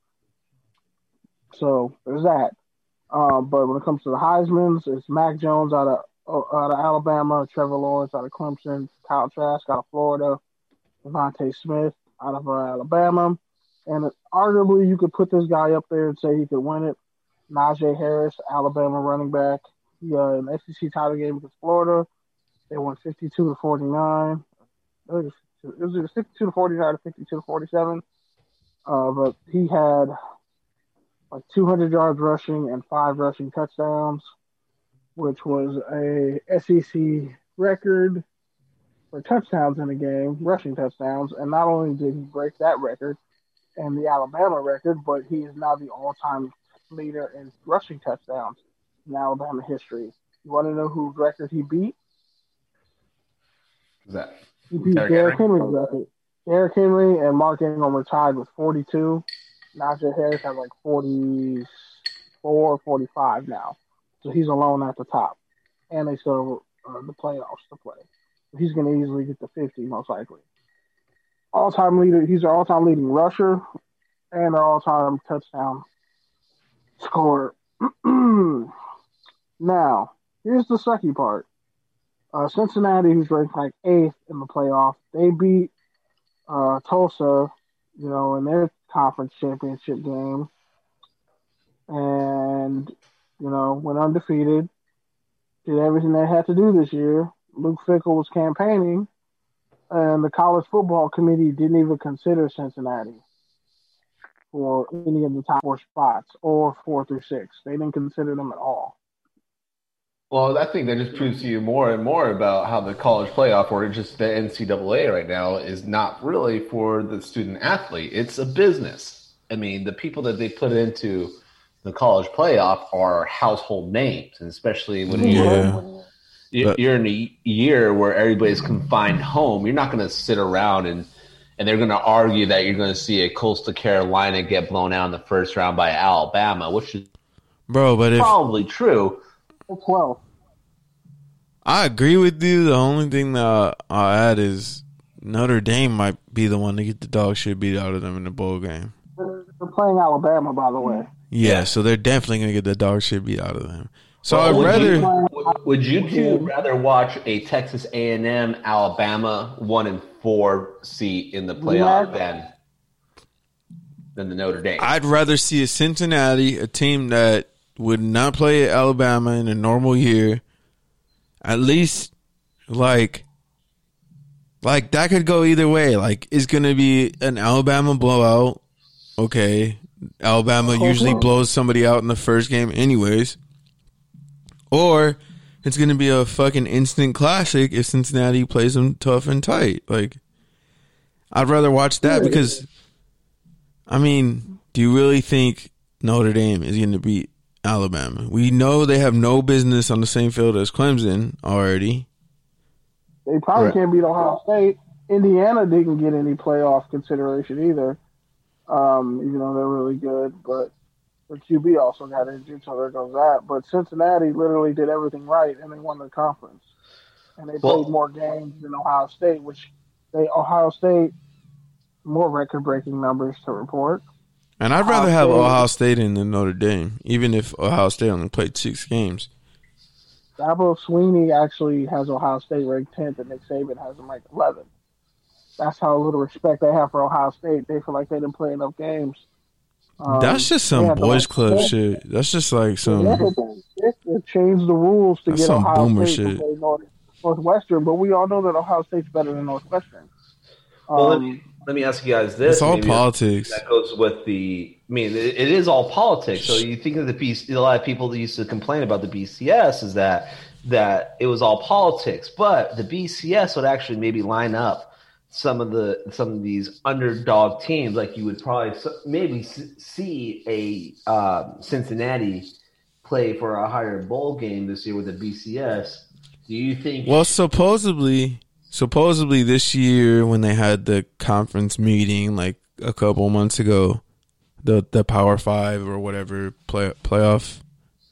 So there's that. But when it comes to the Heismans, it's Mac Jones out of Alabama, Trevor Lawrence out of Clemson, Kyle Trask out of Florida, Devontae Smith out of Alabama. And arguably, you could put this guy up there and say he could win it. Najee Harris, Alabama running back. In the SEC title game against Florida, they won 52-49. It was either 52-49 or 52-47. But he had like 200 yards rushing and 5 rushing touchdowns, which was a SEC record for touchdowns in a game, rushing touchdowns. And not only did he break that record and the Alabama record, but he is now the all-time leader in rushing touchdowns in Alabama history. You want to know whose record he beat? Who's that? He beat Derrick Henry's record. Derrick Henry and Mark Ingram were tied with 42. Najee Harris has like 44, 45 now. So he's alone at the top. And they still have the playoffs to play. He's going to easily get to 50, most likely. All-time leader. He's our all-time leading rusher and our all-time touchdown scorer. Now, here's the sucky part. Cincinnati, who's ranked like 8th in the playoff, they beat Tulsa, in their conference championship game. And, went undefeated. Did everything they had to do this year. Luke Fickell was campaigning, and the college football committee didn't even consider Cincinnati for any of the top 4 spots or 4 through 6. They didn't consider them at all. Well, I think that just proves to you more and more about how the college playoff, or just the NCAA right now, is not really for the student athlete. It's a business. I mean, the people that they put into the college playoff are household names, and especially when you're in a year where everybody's confined home, you're not going to sit around and they're going to argue that you're going to see a Coastal Carolina get blown out in the first round by Alabama, which is probably true. 12. I agree with you. The only thing that I'll add is Notre Dame might be the one to get the dog shit beat out of them in the bowl game. They're playing Alabama, by the way. Yeah, so they're definitely going to get the dog shit beat out of them. So would you two rather watch a Texas A&M Alabama 1-4 seat in the playoff than the Notre Dame? I'd rather see a Cincinnati, a team that would not play at Alabama in a normal year. At least, like that could go either way. Like, it's going to be an Alabama blowout. Okay. Alabama usually blows somebody out in the first game anyways. Or it's going to be a fucking instant classic if Cincinnati plays them tough and tight. Like, I'd rather watch that because, I mean, do you really think Notre Dame is going to beat Alabama? We know they have no business on the same field as Clemson already. They probably can't beat Ohio State. Indiana didn't get any playoff consideration either, even though they're really good. But the QB also got injured, so there goes that. But Cincinnati literally did everything right, and they won the conference. And they played more games than Ohio State, Ohio State, more record-breaking numbers to report. And I'd rather have Ohio State in than Notre Dame, even if Ohio State only played 6 games. Dabo Swinney actually has Ohio State ranked 10th, and Nick Saban has them ranked 11th. That's how little respect they have for Ohio State. They feel like they didn't play enough games. That's just some boys club shit. That's just like some. It changed the rules to get Ohio State shit. to play Northwestern, but we all know that Ohio State's better than Northwestern. Well, let me ask you guys this. It's all politics. That goes with the. I mean, it is all politics. So you think of a lot of people that used to complain about the BCS is that it was all politics, but the BCS would actually maybe line up some of these underdog teams, like you would probably maybe see a Cincinnati play for a higher bowl game this year with the BCS. Do you think? Well, supposedly this year when they had the conference meeting like a couple months ago, the Power 5 or whatever playoff.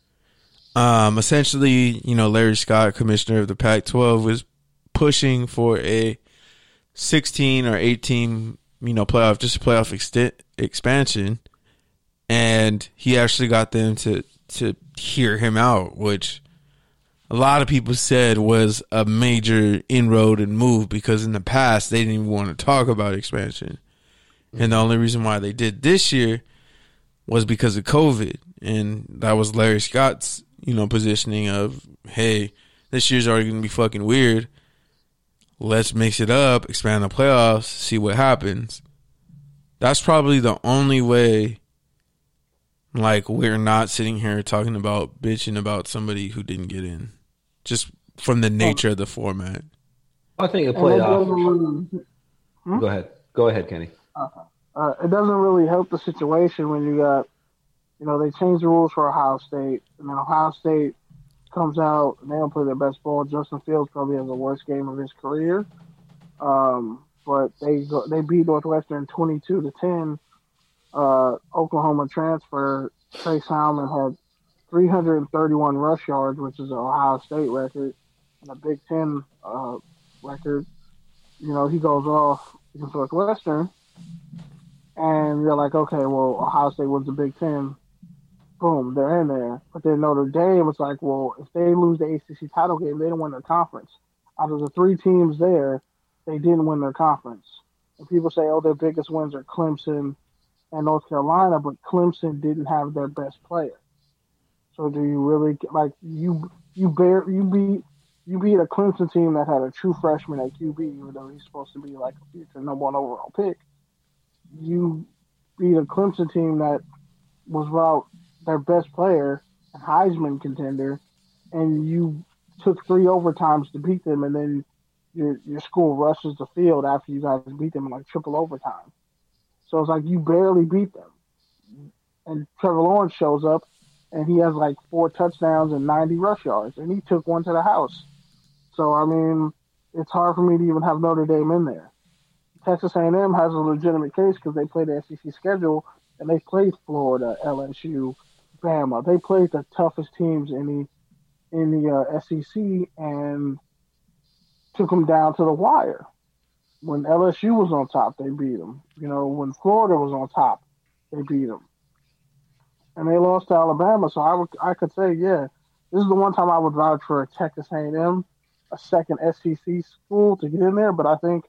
Essentially, Larry Scott, commissioner of the Pac-12, was pushing for a 16 or 18, playoff, just a playoff expansion, and he actually got them to hear him out, which a lot of people said was a major inroad and move because in the past they didn't even want to talk about expansion, and the only reason why they did this year was because of COVID, and that was Larry Scott's positioning of, hey, this year's already gonna be fucking weird. Let's mix it up, expand the playoffs, see what happens. That's probably the only way, like, we're not sitting here talking about bitching about somebody who didn't get in. Just from the nature of the format. I think a playoff. Go ahead, Kenny. It doesn't really help the situation when you got, they changed the rules for Ohio State, and then Ohio State comes out and they don't play their best ball. Justin Fields probably has the worst game of his career. But they beat Northwestern 22-10, Oklahoma transfer Trey Salmon had 331 rush yards, which is an Ohio State record, and a Big Ten record. You know, he goes off against Northwestern, and you're like, okay, well, Ohio State wins the Big Ten. Boom, they're in there. But then Notre Dame was like, well, if they lose the ACC title game, they don't win their conference. Out of the 3 teams there, they didn't win their conference. And people say, oh, their biggest wins are Clemson and North Carolina, but Clemson didn't have their best player. So do you really like you beat a Clemson team that had a true freshman at QB, even though he's supposed to be like a future number 1 overall pick? You beat a Clemson team that was without their best player, a Heisman contender, and you took 3 overtimes to beat them, and then your school rushes the field after you guys beat them in like triple overtime. So it's like you barely beat them. And Trevor Lawrence shows up, and he has like 4 touchdowns and 90 rush yards, and he took one to the house. So, I mean, it's hard for me to even have Notre Dame in there. Texas A&M has a legitimate case because they played the SEC schedule, and they played Florida, LSU, Bama. They played the toughest teams in the SEC and took them down to the wire. When LSU was on top, they beat them. You know, when Florida was on top, they beat them. And they lost to Alabama, so I could say, yeah, this is the one time I would vouch for a Texas A&M, a second SEC school to get in there. But I think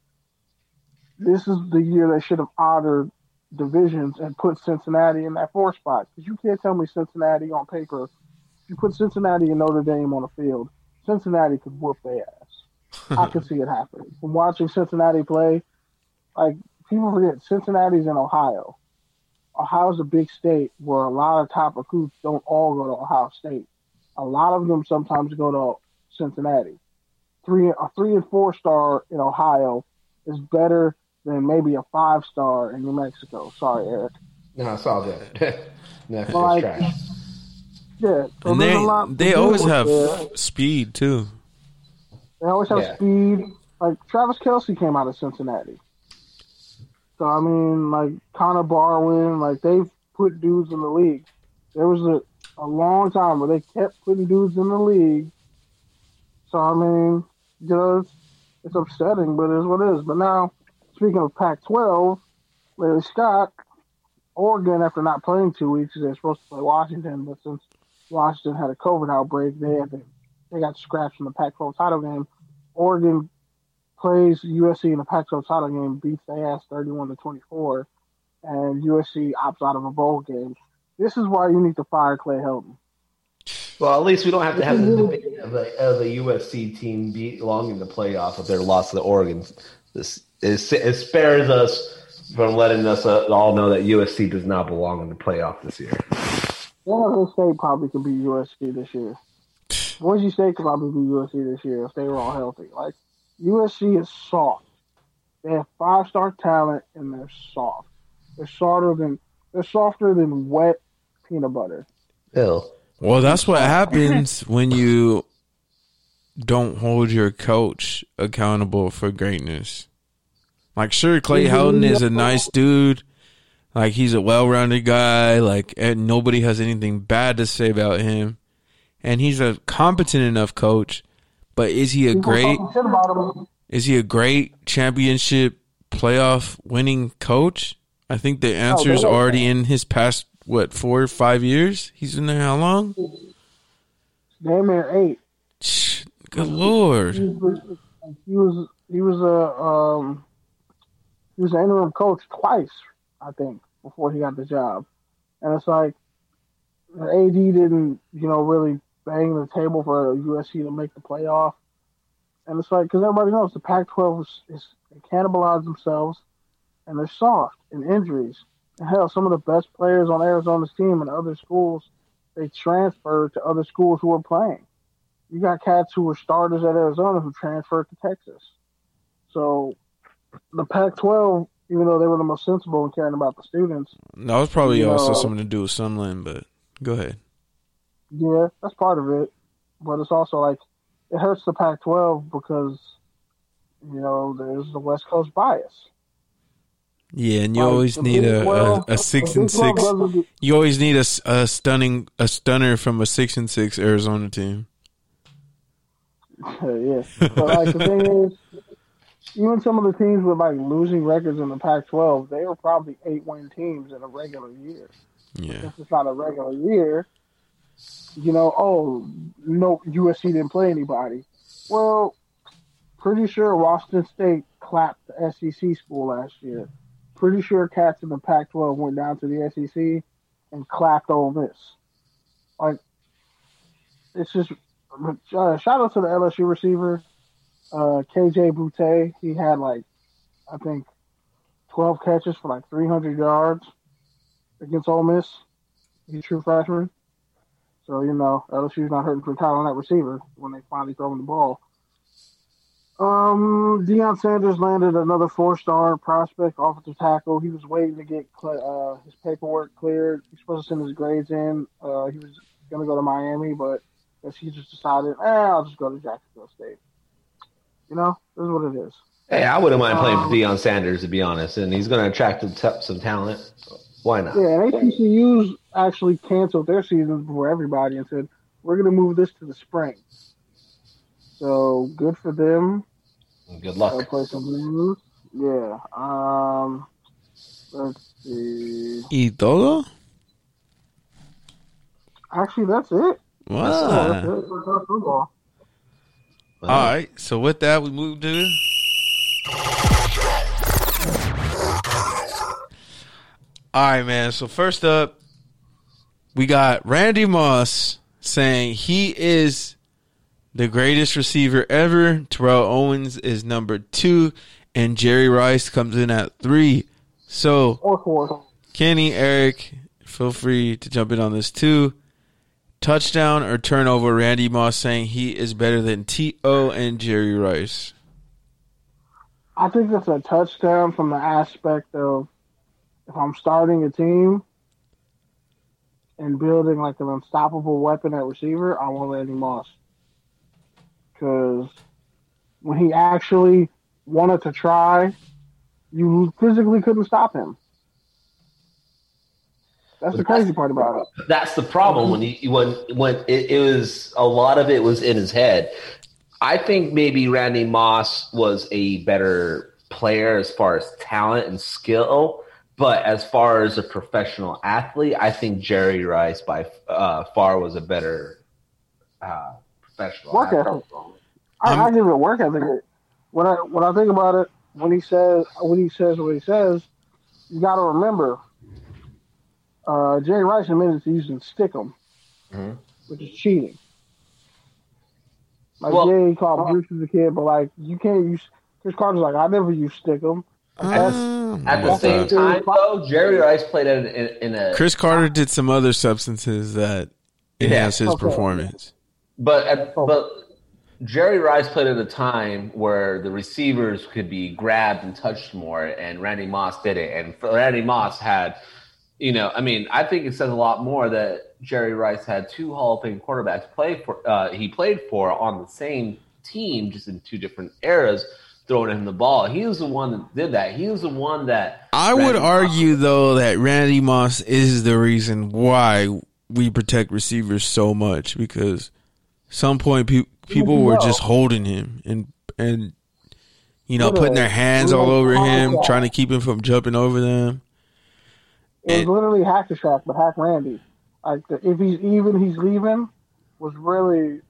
this is the year they should have honored divisions and put Cincinnati in that 4 spot. Because you can't tell me Cincinnati on paper. If you put Cincinnati and Notre Dame on the field, Cincinnati could whoop their ass. I could see it happening. From watching Cincinnati play, like, people forget Cincinnati's in Ohio. Ohio's a big state where a lot of top recruits don't all go to Ohio State. A lot of them sometimes go to Cincinnati. A 3 and 4 star in Ohio is better than maybe a 5-star in New Mexico. Sorry, Eric. No, it's all good. Memphis like, is trash. Yeah, so and they always have speed too. They always have speed. Like, Travis Kelce came out of Cincinnati. So, I mean, like, Connor Barwin, like, they've put dudes in the league. There was a long time where they kept putting dudes in the league. So, I mean, you know, it's upsetting, but it is what it is. But now, speaking of Pac-12, Larry Scott, Oregon, after not playing 2 weeks, they're supposed to play Washington, but since Washington had a COVID outbreak, they got scratched from the Pac-12 title game. Oregon plays USC in the Pac-12 title game, beats their ass 31-24, and USC opts out of a bowl game. This is why you need to fire Clay Helton. Well, at least we don't have to have the debate of the USC team belonging in the playoff if their loss to the Oregon. It spares us from letting us all know that USC does not belong in the playoff this year. Oregon State probably could beat USC this year. Boise State could probably beat USC this year if they were all healthy. Like, USC is soft. They have 5-star talent, and they're soft. They're softer than wet peanut butter. Ew. Well, that's what happens when you don't hold your coach accountable for greatness. Like, sure, Clay Helton is a nice dude. Like, he's a well-rounded guy. Like, and nobody has anything bad to say about him. And he's a competent enough coach. But is he a great championship playoff winning coach? I think the answer is already in his past, 4 or 5 years? He's in there how long? Damn near 8. Good Lord. He was an interim coach twice, I think, before he got the job. And it's like, AD didn't, really bang the table for USC to make the playoff. And it's like, because everybody knows the Pac-12 is they cannibalize themselves, and they're soft in injuries. And hell, some of the best players on Arizona's team and other schools, they transferred to other schools who were playing. You got cats who were starters at Arizona who transferred to Texas. So the Pac-12, even though they were the most sensible in caring about the students. That was probably also something to do with Sumlin, but go ahead. Yeah, that's part of it. But it's also like, it hurts the Pac-12 because, there's the West Coast bias. Yeah, and you Like, always the need Big 12 a 6 the and Big 12 6. doesn't do- You always need a stunner from a 6-6 Arizona team. Yeah, but like the thing is, even some of the teams with like losing records in the Pac-12, they were probably 8-win teams in a regular year. Yeah. Since it's not a regular year, no, USC didn't play anybody. Well, pretty sure Washington State clapped the SEC school last year. Pretty sure cats in the Pac-12 went down to the SEC and clapped Ole Miss. Like, it's just shout out to the LSU receiver, KJ Butte. He had I think 12 catches for 300 yards against Ole Miss. He's a true freshman. So, LSU's not hurting for talent on that receiver when they finally throw him the ball. Deion Sanders landed another 4-star prospect offensive tackle. He was waiting to get his paperwork cleared. He's supposed to send his grades in. He was going to go to Miami, but he just decided, I'll just go to Jacksonville State. This is what it is. Hey, I wouldn't mind playing for Deion Sanders, to be honest, and he's going to attract some talent. Why not? Yeah, and HBCUs actually canceled their seasons before everybody and said, we're going to move this to the spring. So, good for them. Good luck. They'll play some games. Yeah. Let's see. ¿Y todo? Actually, that's it. Wow. That's it for college football. All right. So with that, we move to. All right, man. So first up, we got Randy Moss saying he is the greatest receiver ever. Terrell Owens is number 2, and Jerry Rice comes in at 3. So, Or 4. Kenny, Eric, feel free to jump in on this too. Touchdown or turnover, Randy Moss saying he is better than T.O. and Jerry Rice. I think that's a touchdown from the aspect of if I'm starting a team and building an unstoppable weapon at receiver, I want Randy Moss. Because when he actually wanted to try, you physically couldn't stop him. That's the crazy part about it. That's the problem when it was a lot of it was in his head. I think maybe Randy Moss was a better player as far as talent and skill, but as far as a professional athlete, I think Jerry Rice by far was a better professional Work athlete. ethic. I give it work ethic. When I think about it, when he says what he says, you got to remember. Jerry Rice admitted to using Stickum, which is cheating. He called Bruce as a kid, but you can't use. Chris Carter's I never use Stickum. At the same time, though, Jerry Rice played in a. Chris Carter did some other substances that enhanced his performance. But Jerry Rice played at a time where the receivers could be grabbed and touched more, and Randy Moss did it. And Randy Moss had. I think it says a lot more that Jerry Rice had 2 Hall of Fame quarterbacks he played for on the same team, just in 2 different eras, throwing him the ball. He was the one that did that. He was the one that... I would argue, though, that Randy Moss is the reason why we protect receivers so much, because some point people were just holding him and putting their hands all over him, trying to keep him from jumping over them. It was literally Hack-a-Shack, but Hack Randy. If he's leaving was really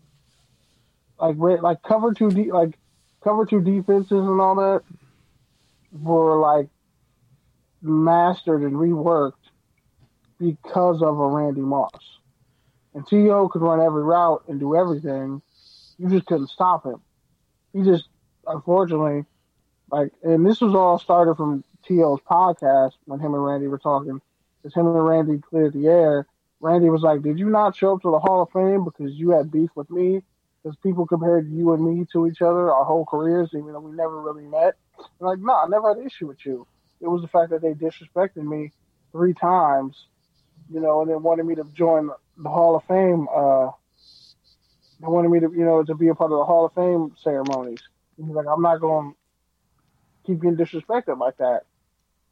cover 2 defenses and all that were mastered and reworked because of a Randy Moss. And T.O. could run every route and do everything. You just couldn't stop him. He just, unfortunately, and this was all started from T.O.'s podcast when him and Randy were talking. Because him and Randy cleared the air. Randy was like, did you not show up to the Hall of Fame because you had beef with me? Because people compared you and me to each other our whole careers, even though we never really met. I'm no, I never had an issue with you. It was the fact that they disrespected me 3 times, and then wanted me to join the Hall of Fame. They wanted me to, to be a part of the Hall of Fame ceremonies. He's like, I'm not going to keep getting disrespected like that.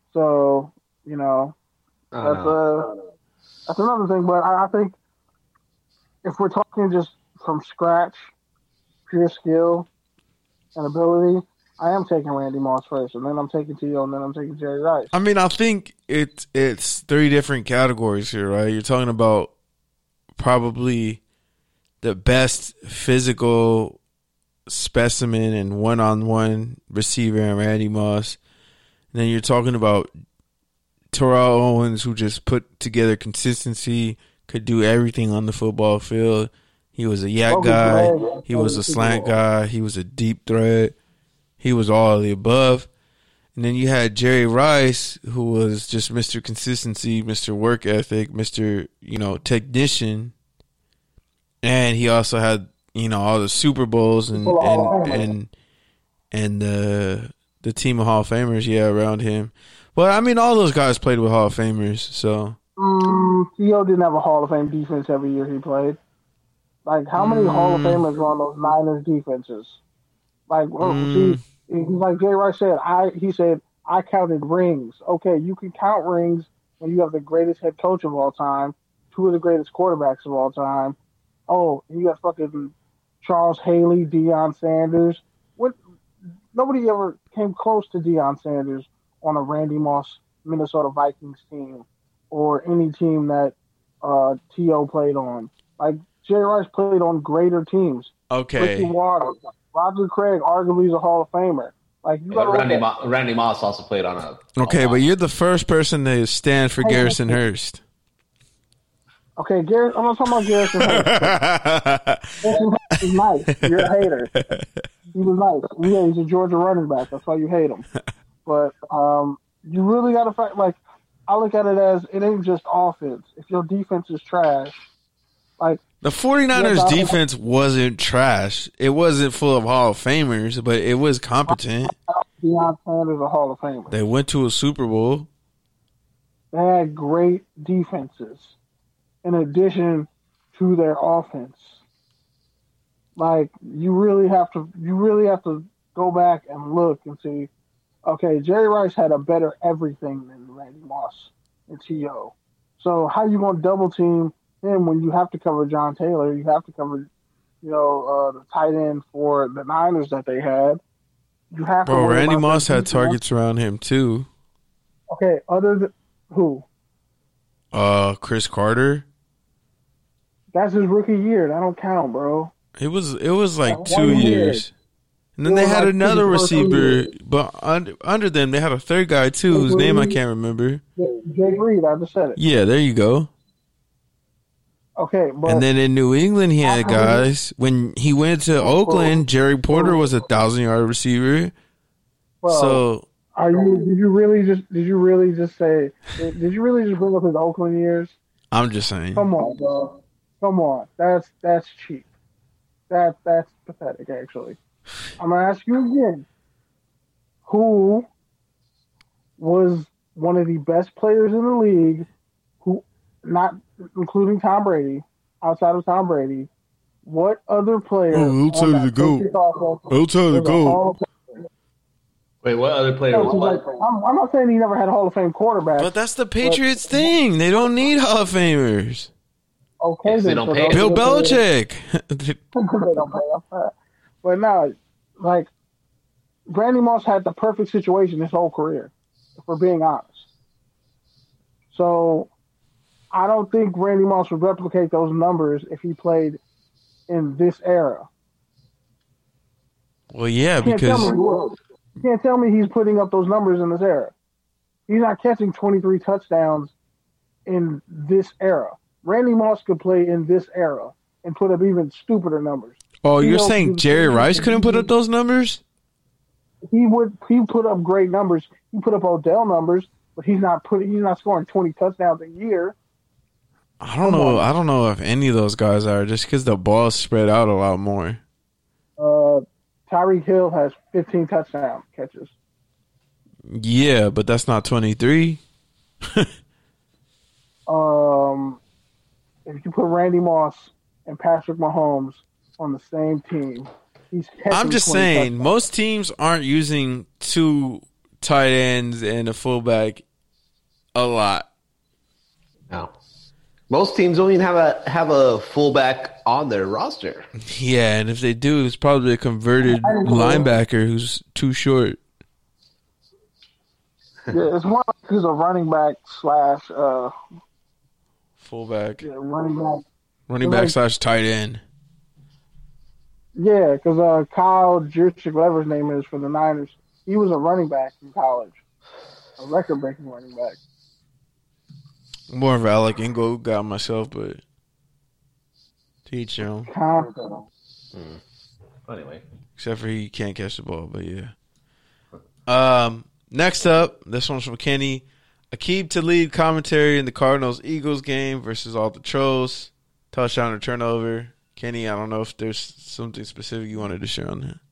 So, you know, that's another thing. But I think if we're talking just from scratch, pure skill and ability, I am taking Randy Moss first, and then I'm taking T.O., and then I'm taking Jerry Rice. I mean, I think it's three different categories here, right? You're talking about probably the best physical specimen and one-on-one receiver in Randy Moss. And then you're talking about Terrell Owens, who just put together consistency, could do everything on the football field. He was a yak guy. He was a slant guy. He was a deep threat. He was all of the above. And then you had Jerry Rice, who was just Mr. Consistency, Mr. Work Ethic, Mr. Technician. And he also had, all the Super Bowls and the team of Hall of Famers, around him. But, I mean, all those guys played with Hall of Famers, so. T.O. didn't have a Hall of Fame defense every year he played. Like, how many Hall of Famers were on those Niners defenses? Like, he's like Jerry Rice said, I counted rings. Okay, you can count rings when you have the greatest head coach of all time, two of the greatest quarterbacks of all time. Oh, you got fucking Charles Haley, Deion Sanders. Nobody ever came close to Deion Sanders on a Randy Moss Minnesota Vikings team or any team that T.O. played on. Like, Jerry Rice played on greater teams. Okay. Ricky Watters, Roger Craig, arguably is a Hall of Famer. Like, you Randy Moss also played on a. Okay, but you're the first person to stand for Garrison Hurst. Okay, Garrett. I'm not talking about Garrison Hurst. Garrison Hurst is nice. You're a hater. He was nice. Yeah, he's a Georgia running back. That's why you hate him. But you really got to fight. Like, I look at it as it ain't just offense. If your defense is trash, like. The 49ers defense wasn't trash. It wasn't full of Hall of Famers, but it was competent. Deion Sanders is a Hall of Famer. They went to a Super Bowl. They had great defenses in addition to their offense. Like, you really have to go back and look and see, okay, Jerry Rice had a better everything than Randy Moss and T.O. So how you going to double team him when you have to cover John Taylor? You have to cover, the tight end for the Niners that they had. You have to. Randy Moss had targets around him too. Okay, other than who? Chris Carter. That's his rookie year. That don't count, bro. It was like 2 years. And then they had another receiver, but under them they had a third guy too, whose name I can't remember. Jake Reed, I just said it. Yeah, there you go. Okay, but and then in New England he had guys. When he went to Oakland, Jerry Porter was a 1,000-yard receiver. Well, so did you really just bring up his Oakland years? I'm just saying. Come on, bro. Come on. That's cheap. That's pathetic, actually. I'm gonna ask you again. Who was one of the best players in the league, who, not including Tom Brady, outside of Tom Brady, what other player? He'll tell you to go. He'll tell you to go. Wait, what other player was what? I'm not saying he never had a Hall of Fame quarterback. But that's the Patriots thing. They don't need Hall of Famers. Okay, yes, they don't pay Bill Belichick. They don't pay him. But no, like, Randy Moss had the perfect situation his whole career, if we're being honest. So I don't think Randy Moss would replicate those numbers if he played in this era. Well, yeah, because you can't tell me he's putting up those numbers in this era. He's not catching 23 touchdowns in this era. Randy Moss could play in this era and put up even stupider numbers. Oh, you're saying Jerry Rice couldn't put up those numbers? He put up great numbers. He put up Odell numbers, but he's not scoring 20 touchdowns a year. I don't know if any of those guys are, just because the ball's spread out a lot more. Tyreek Hill has 15 touchdown catches. Yeah, but that's not 23. If you put Randy Moss and Patrick Mahomes on the same team, he's catching I'm just saying, touchdowns. most teams aren't using two tight ends and a fullback a lot. No. Most teams don't even have a fullback on their roster. Yeah, and if they do, it's probably a converted linebacker who's too short. Yeah, it's more like he's a running back slash fullback. Yeah, running back slash tight end. Yeah, because Kyle Juszczyk, whatever his name is for the Niners, he was a running back in college, a record-breaking running back. More of an Alec Ingold guy myself, but to each your own. Anyway. Except for he can't catch the ball, but yeah. Next up, this one's from Kenny. Aqib Talib commentary in the Cardinals-Eagles game versus all the trolls. Touchdown or turnover. Kenny, I don't know if there's something specific you wanted to share on that.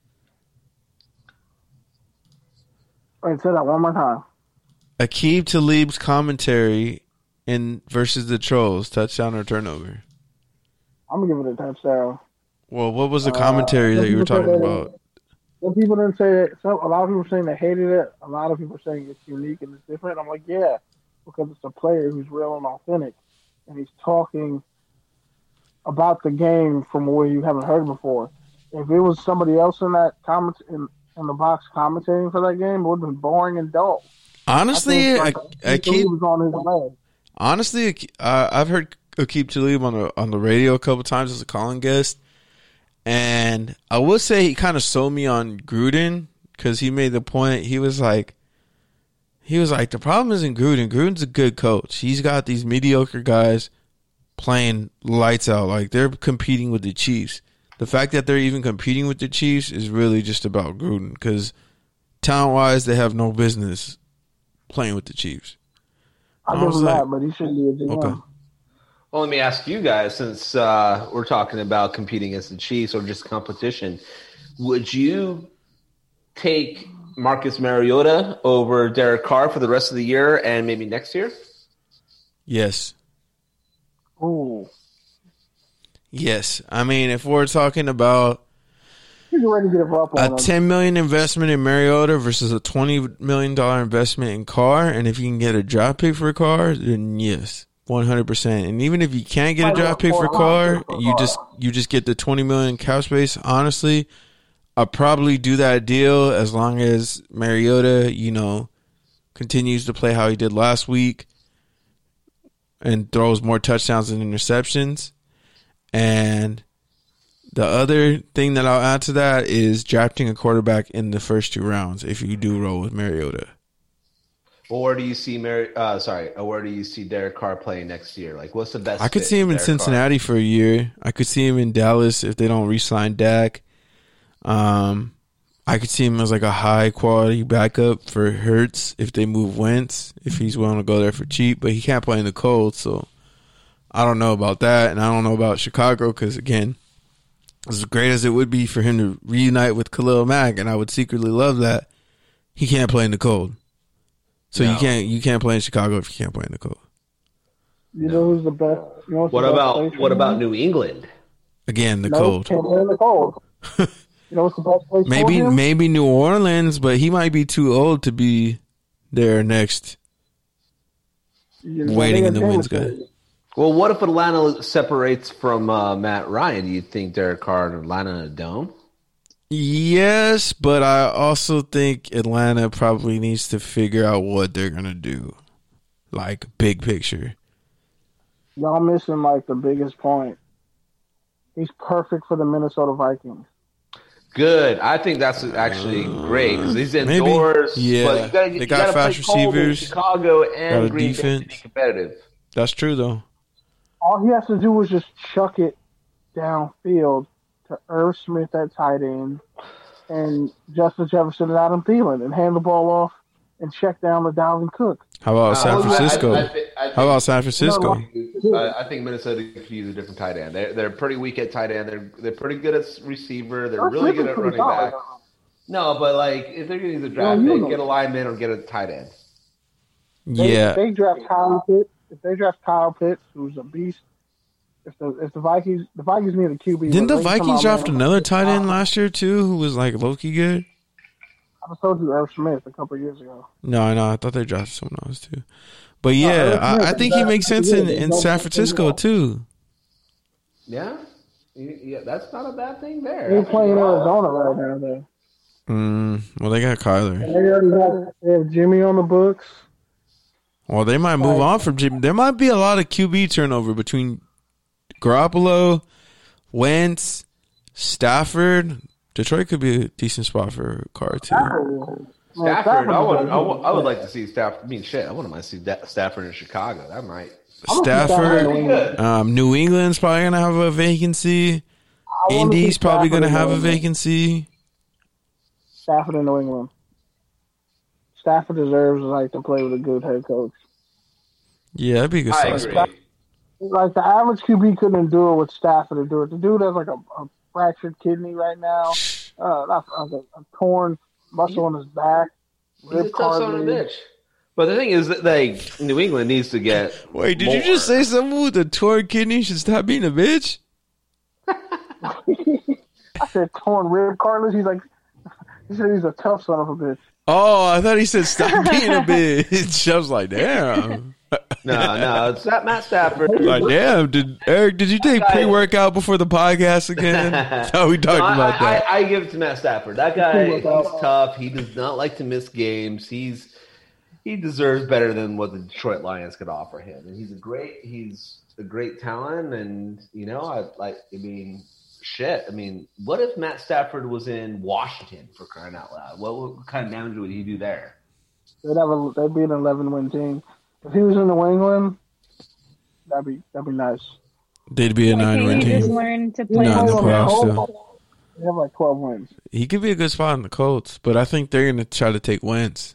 Wait, say that one more time. Aqib Talib's commentary in versus the trolls, touchdown or turnover? I'm gonna give it a touchdown. Well, what was the commentary that you were talking about? Some people didn't say it. A lot of people were saying they hated it. A lot of people are saying it's unique and it's different. I'm like, yeah, because it's a player who's real and authentic, and he's talking about the game from where you haven't heard before. If it was somebody else in that in the box commentating for that game, it would have been boring and dull. Honestly, Aqib was on his leg. Honestly, I've heard Aqib Talib on the radio a couple times as a calling guest, and I would say he kind of sold me on Gruden because he made the point. He was like, the problem isn't Gruden. Gruden's a good coach. He's got these mediocre guys playing lights out, like they're competing with the Chiefs. The fact that they're even competing with the Chiefs is really just about Gruden because talent-wise, they have no business playing with the Chiefs. I give him that, but he shouldn't be a GM. Okay. Well, let me ask you guys, since we're talking about competing against the Chiefs or just competition, would you take Marcus Mariota over Derek Carr for the rest of the year and maybe next year? Yes. Ooh. Yes. I mean, if we're talking about he's ready to give up on a him. $10 million investment in Mariota versus a $20 million investment in Carr, and if you can get a draft pick for Carr, then yes, 100%. And even if you can't get a draft pick for Carr, you just get the $20 million cap space. Honestly, I'll probably do that deal as long as Mariota, continues to play how he did last week and throws more touchdowns than interceptions. And the other thing that I'll add to that is drafting a quarterback in the first 2 rounds if you do roll with Mariota. Well, where do you see where do you see Derek Carr playing next year? Like, what's the best? I could see him in Cincinnati for a year. I could see him in Dallas if they don't re-sign Dak. I could see him as like a high quality backup for Hurts if they move Wentz, if he's willing to go there for cheap. But he can't play in the cold, so I don't know about that, and I don't know about Chicago because again, as great as it would be for him to reunite with Khalil Mack, and I would secretly love that, he can't play in the cold. So no. you can't play in Chicago if you can't play in the cold. You know who's the best? What about New England? Again, the cold. Can't play in the cold. You know what's the best place for him? Maybe New Orleans, but he might be too old to be their next waiting in the wings guy. Well, what if Atlanta separates from Matt Ryan? Do you think Derek Carr and Atlanta in a dome? Yes, but I also think Atlanta probably needs to figure out what they're going to do, like big picture. Y'all missing like the biggest point. He's perfect for the Minnesota Vikings. Good. I think that's actually great because he's indoors. Yeah, but you got fast receivers, Chicago and Green Bay to be competitive. That's true, though. All he has to do is just chuck it downfield to Irv Smith at tight end and Justin Jefferson and Adam Thielen and hand the ball off and check down to Dalvin Cook. How about San Francisco? How about San Francisco? I think Minnesota could use a different tight end. They're pretty weak at tight end. They're pretty good at receiver. They're really good at running back. No, but like if they're going to use a draft pick, get a lineman or get a tight end. Yeah. If they draft Kyle Pitts, who's a beast. If the Vikings need a QB. Didn't the Vikings draft another tight end last year too, who was like low-key good? I I told you Irv Smith a couple of years ago. No, I thought they drafted someone else too. But yeah, I think he makes sense in San Francisco too. Yeah, that's not a bad thing there. He's playing in Arizona right now, though. Well, they got Kyler. They have Jimmy on the books. Well, they might move on from Jimmy. There might be a lot of QB turnover between Garoppolo, Wentz, Stafford. Detroit could be a decent spot for Carr too. Stafford, I would like to see Stafford. I mean, shit, I wouldn't mind to see Stafford in Chicago. That might. Stafford, New England's probably gonna have a vacancy. Indy's probably gonna have a vacancy. Stafford in New England. Stafford deserves to play with a good head coach. Yeah, that'd be a good spot. Like the average QB couldn't endure what Stafford endured. The dude has like a fractured kidney right now, a torn muscle on his back. He's a tough son of a bitch. But the thing is that New England needs to get. Wait, did you just say someone with a torn kidney should stop being a bitch? I said torn rib cartilage. He said he's a tough son of a bitch. Oh, I thought he said stop being a bitch. I was like, damn. No, it's not Matt Stafford. Like, damn, did you take pre-workout before the podcast again? No, we talked about that. I give it to Matt Stafford. That guy, he's tough. He does not like to miss games. He deserves better than what the Detroit Lions could offer him. And he's a great talent. And shit. I mean, what if Matt Stafford was in Washington, for crying out loud? What kind of damage would he do there? They'd be an 11-win team. If he was in New England, that'd be nice. They'd be a 9-win team. Just learn to play. No, the playoffs still. They have like 12 wins. He could be a good spot in the Colts, but I think they're going to try to take Wentz.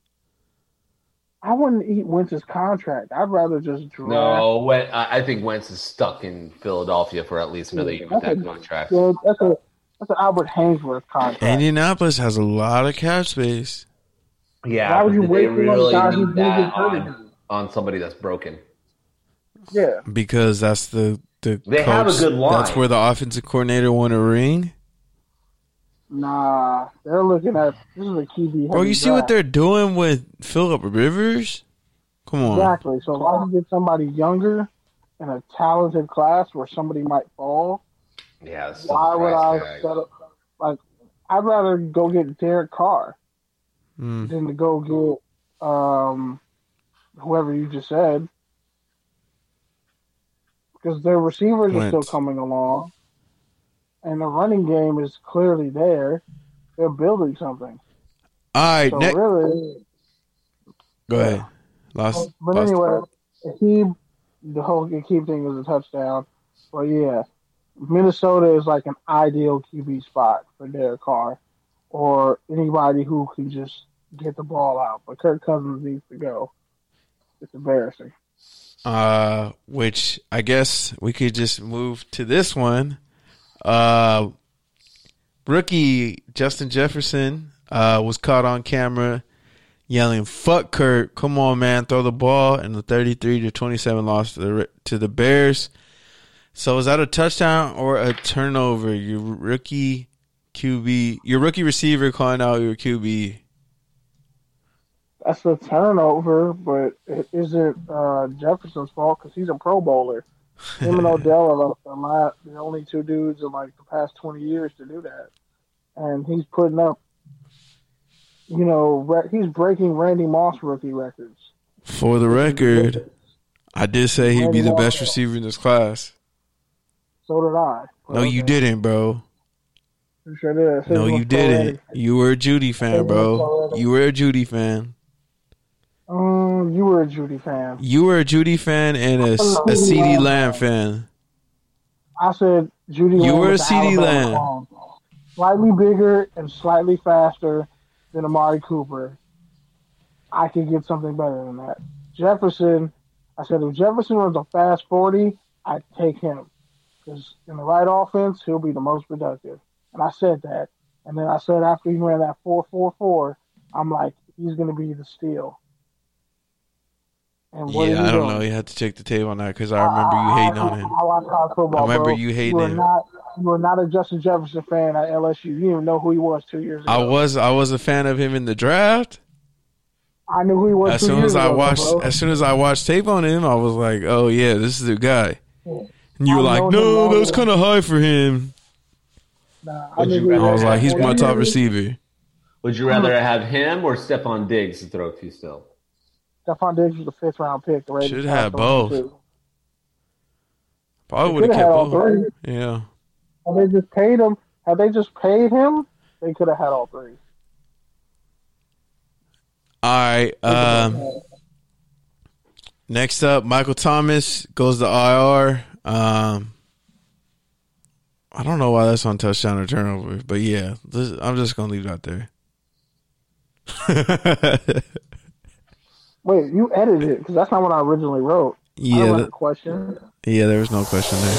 I wouldn't eat Wentz's contract. I'd rather just draft. No, I think Wentz is stuck in Philadelphia for at least another year with that contract. That's an Albert Hainsworth contract. Indianapolis has a lot of cap space. Yeah, why would you wait for really need that on somebody that's broken? Yeah, because that's the they coach, have a good line. That's where the offensive coordinator won a ring. Nah, they're looking at this is a QB. Bro, you see what they're doing with Phillip Rivers? Come on. Exactly. So if I can get somebody younger in a talented class where somebody might fall, why would I set up? Like, I'd rather go get Derek Carr than to go get whoever you just said, because their receivers are still coming along. And the running game is clearly there. They're building something. All right. So really, go ahead. Anyway, the whole Akeem thing was a touchdown. But yeah, Minnesota is like an ideal QB spot for Derek Carr or anybody who can just get the ball out. But Kirk Cousins needs to go. It's embarrassing. Which I guess we could just move to this one. Rookie Justin Jefferson was caught on camera yelling, "Fuck Kurt, come on man, throw the ball," in the 33-27 loss to the Bears. So is that a touchdown or a turnover? Your rookie receiver calling out your QB. That's a turnover, but it isn't Jefferson's fault because he's a Pro Bowler. Him and Odell are the only two dudes in like the past 20 years to do that. And he's putting up, he's breaking Randy Moss rookie records. For the record, I did say he'd be the best receiver in this class. So did I. No, you didn't, bro. You sure did. No, you didn't. You were a Judy fan, bro. You were a Judy fan. You were a Judy fan. You were a Judy fan and a CeeDee Lamb fan. I said Judy Lamb. You were a CeeDee Lamb. Slightly bigger and slightly faster than Amari Cooper. I could get something better than that. Jefferson, I said if Jefferson was a fast 40, I'd take him. Because in the right offense, he'll be the most productive. And I said that. And then I said after he ran that 4.44, I'm like, he's going to be the steal. And I don't know. You had to check the tape on that because I remember you hating on him. I watch college football. I remember you hating him. You were not a Justin Jefferson fan at LSU. You didn't even know who he was 2 years ago. I was a fan of him in the draft. I knew who he was. As soon as I watched tape on him, I was like, "Oh yeah, this is the guy." And you were like, "No, that was kind of high for him." Nah, I was like, "He's my top receiver." Would you rather have him or Stephon Diggs to throw to still? Stephon Diggs was the 5th round pick. The should have both. Probably would have kept both. Yeah. Had they just paid him, they could have had all three. All right. Next up, Michael Thomas goes to IR. I don't know why that's on touchdown or turnover, but yeah, I'm just gonna leave it out there. Wait, you edited it because that's not what I originally wrote. Yeah, the question. Yeah, there was no question there.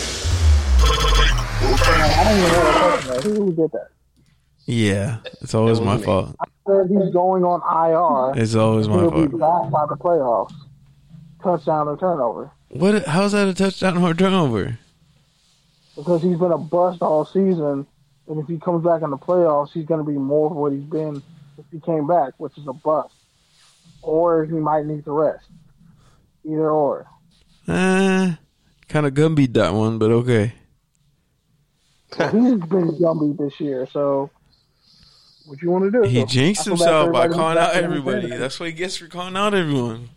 I don't even know the question. Who did that? Yeah, it's always my fault. I said he's going on IR. It's always my fault. He'll be back by the playoffs. Touchdown or turnover. What? How's that a touchdown or turnover? Because he's been a bust all season, and if he comes back in the playoffs, he's going to be more of what he's been if he came back, which is a bust. Or he might need to rest. Either or. Kind of gumbied that one, but okay. Well, he's been gumby this year, so what you want to do? He jinxed himself by calling out everybody. That's what he gets for calling out everyone.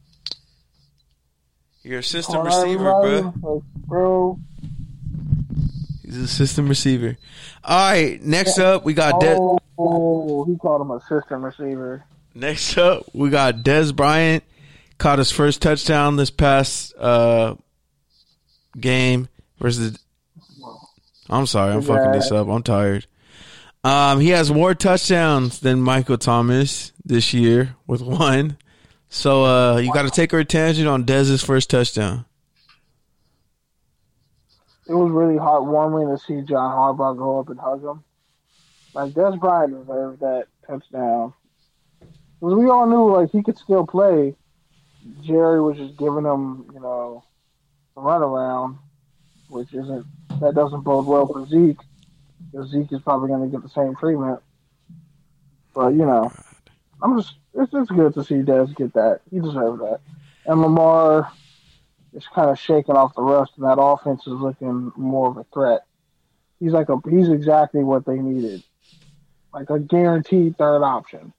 You're a system receiver, bro. He's a system receiver. All right, next up, we got Oh, he called him a system receiver. Next up, we got Dez Bryant. Caught his first touchdown this past game versus. I'm sorry, I'm fucking this up. I'm tired. He has more touchdowns than Michael Thomas this year with 1. So you got to take a tangent on Dez's first touchdown. It was really heartwarming to see John Harbaugh go up and hug him. Like, Dez Bryant deserved that touchdown. Because we all knew, like, he could still play. Jerry was just giving him, the runaround, that doesn't bode well for Zeke. Because Zeke is probably going to get the same treatment. But, it's good to see Dez get that. He deserved that. And Lamar is kind of shaking off the rust, and that offense is looking more of a threat. He's exactly what they needed. Like a guaranteed third option.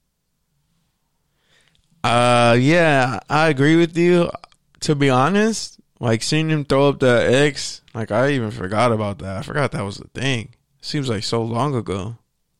Yeah, I agree with you. To be honest, like seeing him throw up the X, like I even forgot about that. I forgot that was a thing. Seems like so long ago.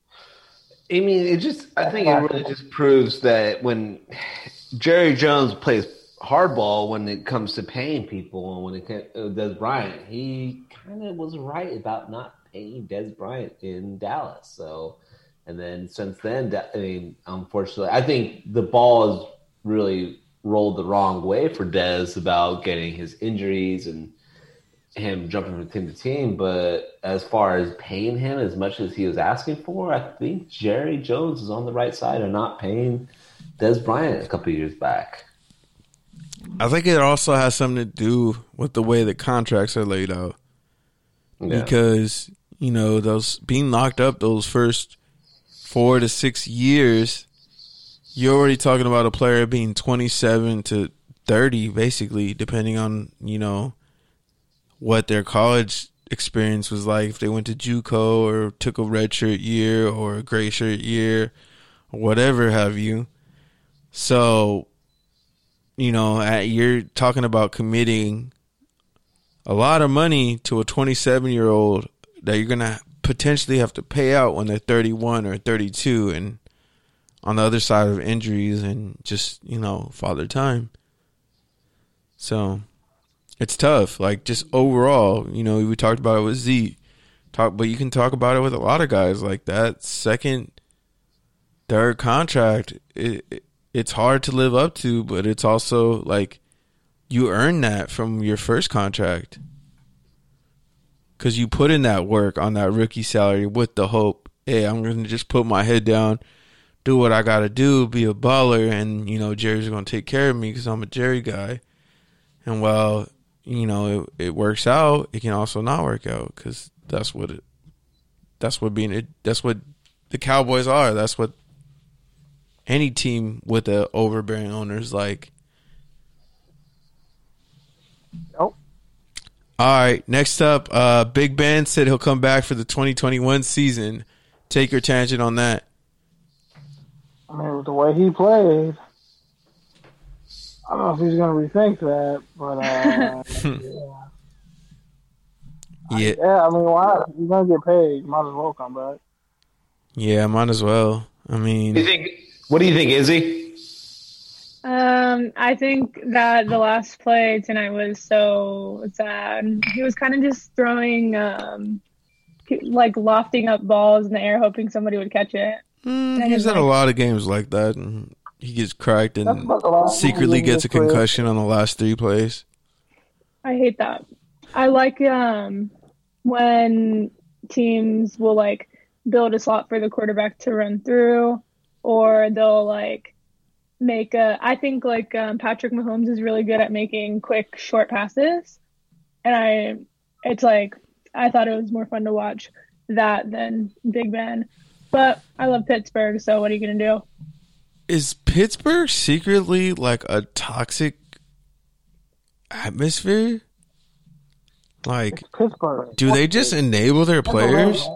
I mean, I think it really just proves that when Jerry Jones plays hardball when it comes to paying people, and when it Dez Bryant, he kind of was right about not paying Dez Bryant in Dallas. So, and then since then, I mean, unfortunately, I think the ball has really rolled the wrong way for Dez about getting his injuries and him jumping from team to team. But as far as paying him as much as he was asking for, I think Jerry Jones is on the right side of not paying Dez Bryant a couple of years back. I think it also has something to do with the way the contracts are laid out. Yeah. Because, those being locked up those first 4 to 6 years, you're already talking about a player being 27 to 30, basically, depending on, what their college experience was like. If they went to JUCO or took a redshirt year or a gray shirt year or whatever have you. So, you're talking about committing a lot of money to a 27-year-old that you're going to potentially have to pay out when they're 31 or 32 and on the other side of injuries and just, father time. So it's tough. Like, just overall, we talked about it with Zeke. But you can talk about it with a lot of guys. Like, that second, third contract, it's hard to live up to, but it's also like you earn that from your first contract because you put in that work on that rookie salary with the hope, hey, I'm going to just put my head down, do what I got to do, be a baller, and, Jerry's going to take care of me because I'm a Jerry guy. And while, it works out, it can also not work out because That's what the Cowboys are. That's what any team with an overbearing owner is like. Nope. All right, next up, Big Ben said he'll come back for the 2021 season. Take your tangent on that. I mean, with the way he played, I don't know if he's going to rethink that, but Yeah. I mean, why? He's going to get paid. Might as well come back. Yeah, might as well. I mean, what do you think, Izzy? I think that the last play tonight was so sad. He was kind of just throwing, like lofting up balls in the air, hoping somebody would catch it. He's had a lot of games like that, and he gets cracked and secretly gets a concussion on the last 3 plays. I hate that. I like when teams will like build a slot for the quarterback to run through, or they'll like make I think like Patrick Mahomes is really good at making quick short passes, and I thought it was more fun to watch that than Big Ben. But I love Pittsburgh, so what are you gonna do? Is Pittsburgh secretly like a toxic atmosphere? Like, do they just enable their players?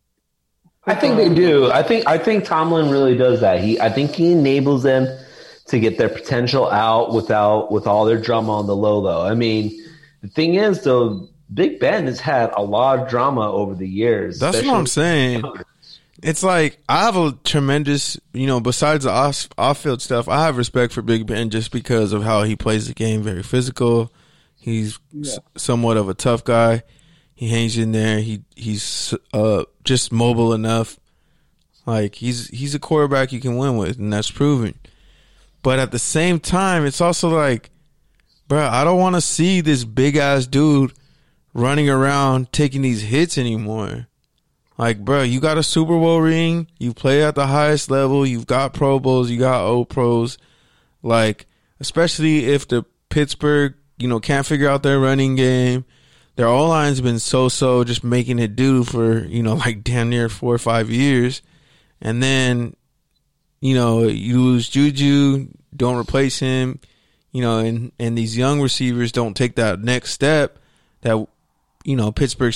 I think they do. I think Tomlin really does that. I think he enables them to get their potential out with all their drama on the low. I mean, the thing is, though, Big Ben has had a lot of drama over the years. That's what I'm saying. It's like I have a tremendous, besides the off-field stuff, I have respect for Big Ben just because of how he plays the game. Very physical. He's somewhat of a tough guy. He hangs in there. He's just mobile enough. Like he's a quarterback you can win with, and that's proven. But at the same time, it's also like, bro, I don't want to see this big ass dude running around taking these hits anymore. Like, bro, you got a Super Bowl ring. You play at the highest level. You've got Pro Bowls. You got O Pros. Like, especially if the Pittsburgh, can't figure out their running game. Their O-line's been so-so, just making it do for, like damn near 4 or 5 years. And then, you lose Juju, don't replace him, and these young receivers don't take that next step that, Pittsburgh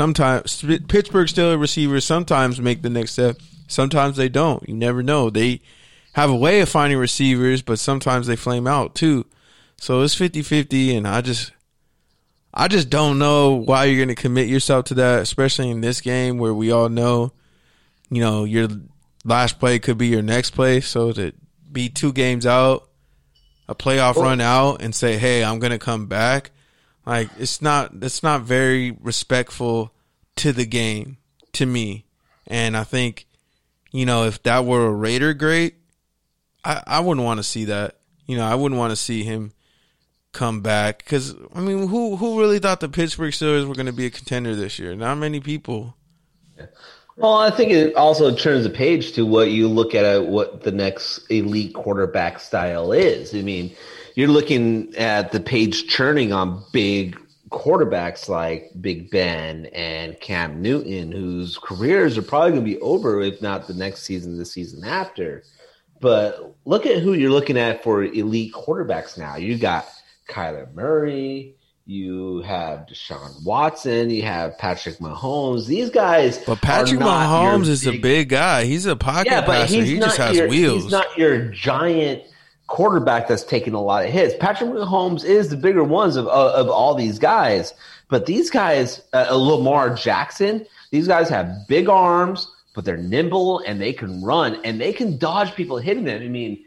Steelers receivers sometimes make the next step. Sometimes they don't. You never know. They have a way of finding receivers, but sometimes they flame out too. So it's 50-50, and I just don't know why you're going to commit yourself to that, especially in this game where we all know, your last play could be your next play. So to be 2 games out, a playoff run out, and say, hey, I'm going to come back, like that's not very respectful to the game, to me. And I think, if that were a Raider great, I wouldn't want to see that. I wouldn't want to see him come back because who really thought the Pittsburgh Steelers were going to be a contender this year? Not many people. Well, I think it also turns the page to what you look at what the next elite quarterback style is. I mean, you're looking at the page churning on big quarterbacks like Big Ben and Cam Newton, whose careers are probably going to be over, if not the next season, the season after. But look at who you're looking at for elite quarterbacks now. You got Kyler Murray, you have Deshaun Watson, you have Patrick Mahomes. These guys, but Patrick Mahomes is a big guy. He's a pocket passer. He just has wheels. He's not your giant quarterback that's taking a lot of hits. Patrick Mahomes is the bigger ones of all these guys. But these guys, Lamar Jackson, these guys have big arms, but they're nimble and they can run and they can dodge people hitting them. I mean,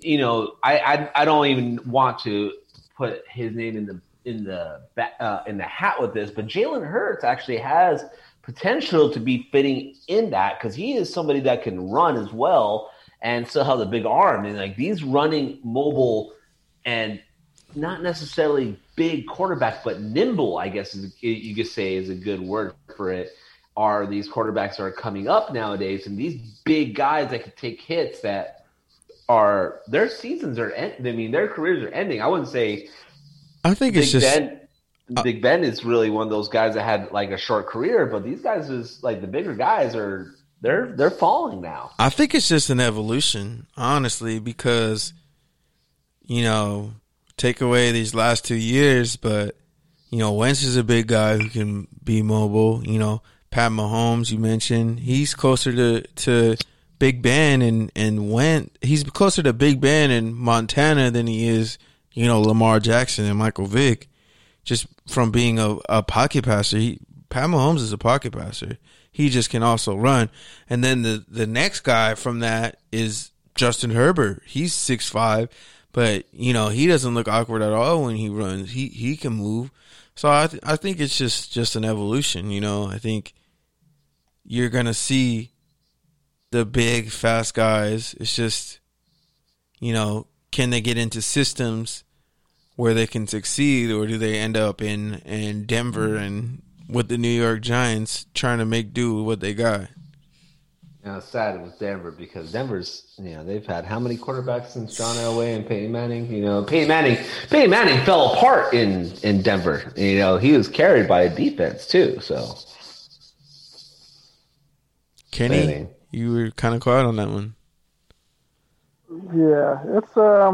I don't even want to put his name in the hat with this, but Jalen Hurts actually has potential to be fitting in that because he is somebody that can run as well and still have a big arm. And like these running, mobile, and not necessarily big quarterback, but nimble, I guess you could say is a good word for it, are these quarterbacks that are coming up nowadays. And these big guys that can take hits that are their seasons are their careers are ending. I wouldn't say I think it's just Big Ben is really one of those guys that had like a short career, but these guys is like the bigger guys are they're falling now. I think it's just an evolution, honestly, because take away these last 2 years, but Wentz is a big guy who can be mobile. Pat Mahomes, you mentioned, he's closer to Big Ben and Wentz. He's closer to Big Ben in Montana than he is, Lamar Jackson and Michael Vick. Just from being a pocket passer, Pat Mahomes is a pocket passer. He just can also run. And then the next guy from that is Justin Herbert. He's 6'5", but he doesn't look awkward at all when he runs. He can move. So I think it's just an evolution. I think you're gonna see the big fast guys. It's just can they get into systems where they can succeed, or do they end up in Denver and with the New York Giants trying to make do with what they got? It's sad with Denver because Denver's, they've had how many quarterbacks since John Elway and Peyton Manning? Peyton Manning fell apart in Denver. He was carried by a defense too. So, Kenny, you were kind of quiet on that one. Yeah, it's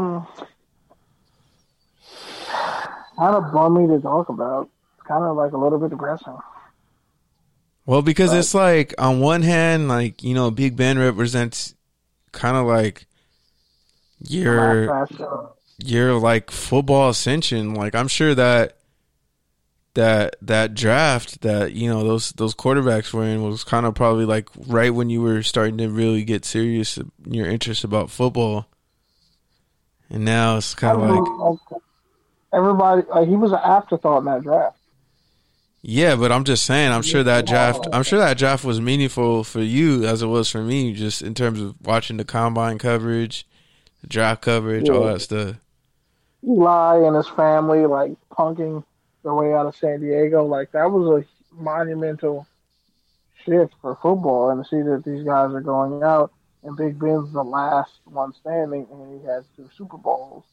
kind of bummy to talk about. It's kind of like a little bit depressing. Well, because it's like, on one hand, like, Big Ben represents kind of like your like football ascension. Like, I'm sure that draft that, those quarterbacks were in was kind of probably like right when you were starting to really get serious in your interest about football. And now it's kind of like everybody, he was an afterthought in that draft. Yeah, but I'm just saying, I'm sure that draft was meaningful for you as it was for me, just in terms of watching the combine coverage, the draft coverage, all that stuff. Eli and his family, like, punking their way out of San Diego, like, that was a monumental shift for football. And to see that these guys are going out, and Big Ben's the last one standing, and he has 2 Super Bowls.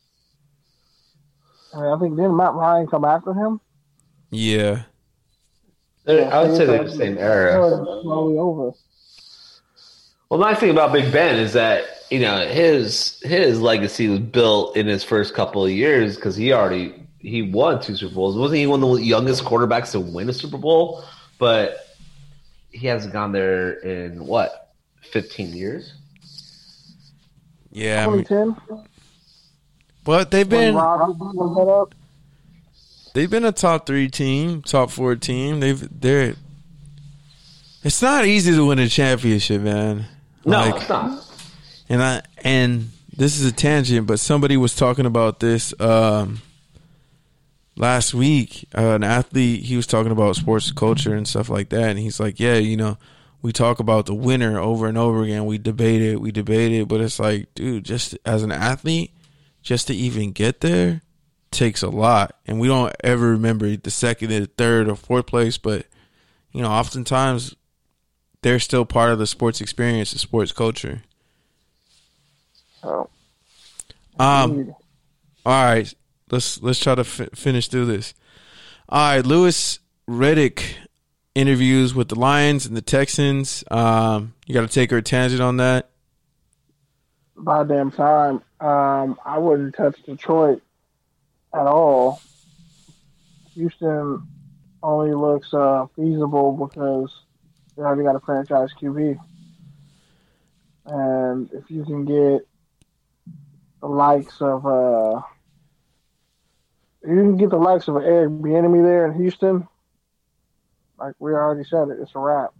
I think didn't Matt Ryan come after him? Yeah. I would say they're the same era. Slowly over. Well, the nice thing about Big Ben is that his legacy was built in his first couple of years because he won 2 Super Bowls. Wasn't he one of the youngest quarterbacks to win a Super Bowl? But he hasn't gone there in 15 years. Yeah, 2010. But they've been a top 3 team, top 4 team. It's not easy to win a championship, man. No, it's not. And this is a tangent, but somebody was talking about this last week. An athlete, he was talking about sports culture and stuff like that, and he's like, yeah, we talk about the winner over and over again. We debate it, but it's like, dude, just as an athlete, just to even get there takes a lot. And we don't ever remember the second, the third, or fourth place, but, oftentimes they're still part of the sports experience, the sports culture. Oh. All right, let's try to finish through this. All right, Louis Riddick interviews with the Lions and the Texans. You got to take her a tangent on that. By damn time. I wouldn't touch Detroit at all. Houston only looks feasible because they already got a franchise QB. And if you can get the likes of Eric Bieniemy there in Houston, like we already said it's a wrap.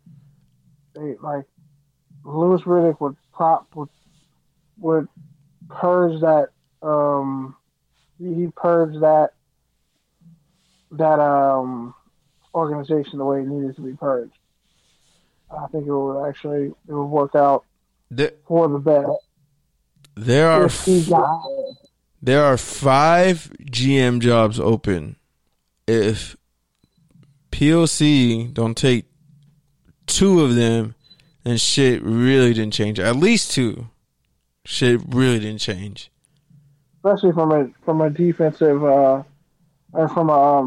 Louis Riddick would purge that. He purged that organization the way it needed to be purged. I think it would work out for the best. There are 5 GM jobs open. If POC don't take 2 of them, then shit really didn't change. At least 2. Shit really didn't change. Especially from a defensive And from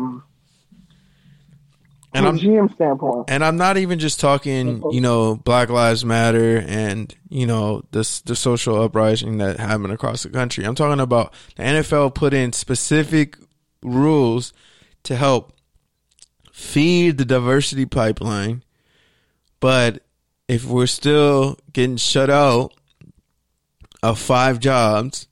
And a I'm GM standpoint, and I'm not even just talking, Black Lives Matter and, the social uprising that happened across the country. I'm talking about the NFL put in specific rules to help feed the diversity pipeline. But if we're still getting shut out of 5 jobs,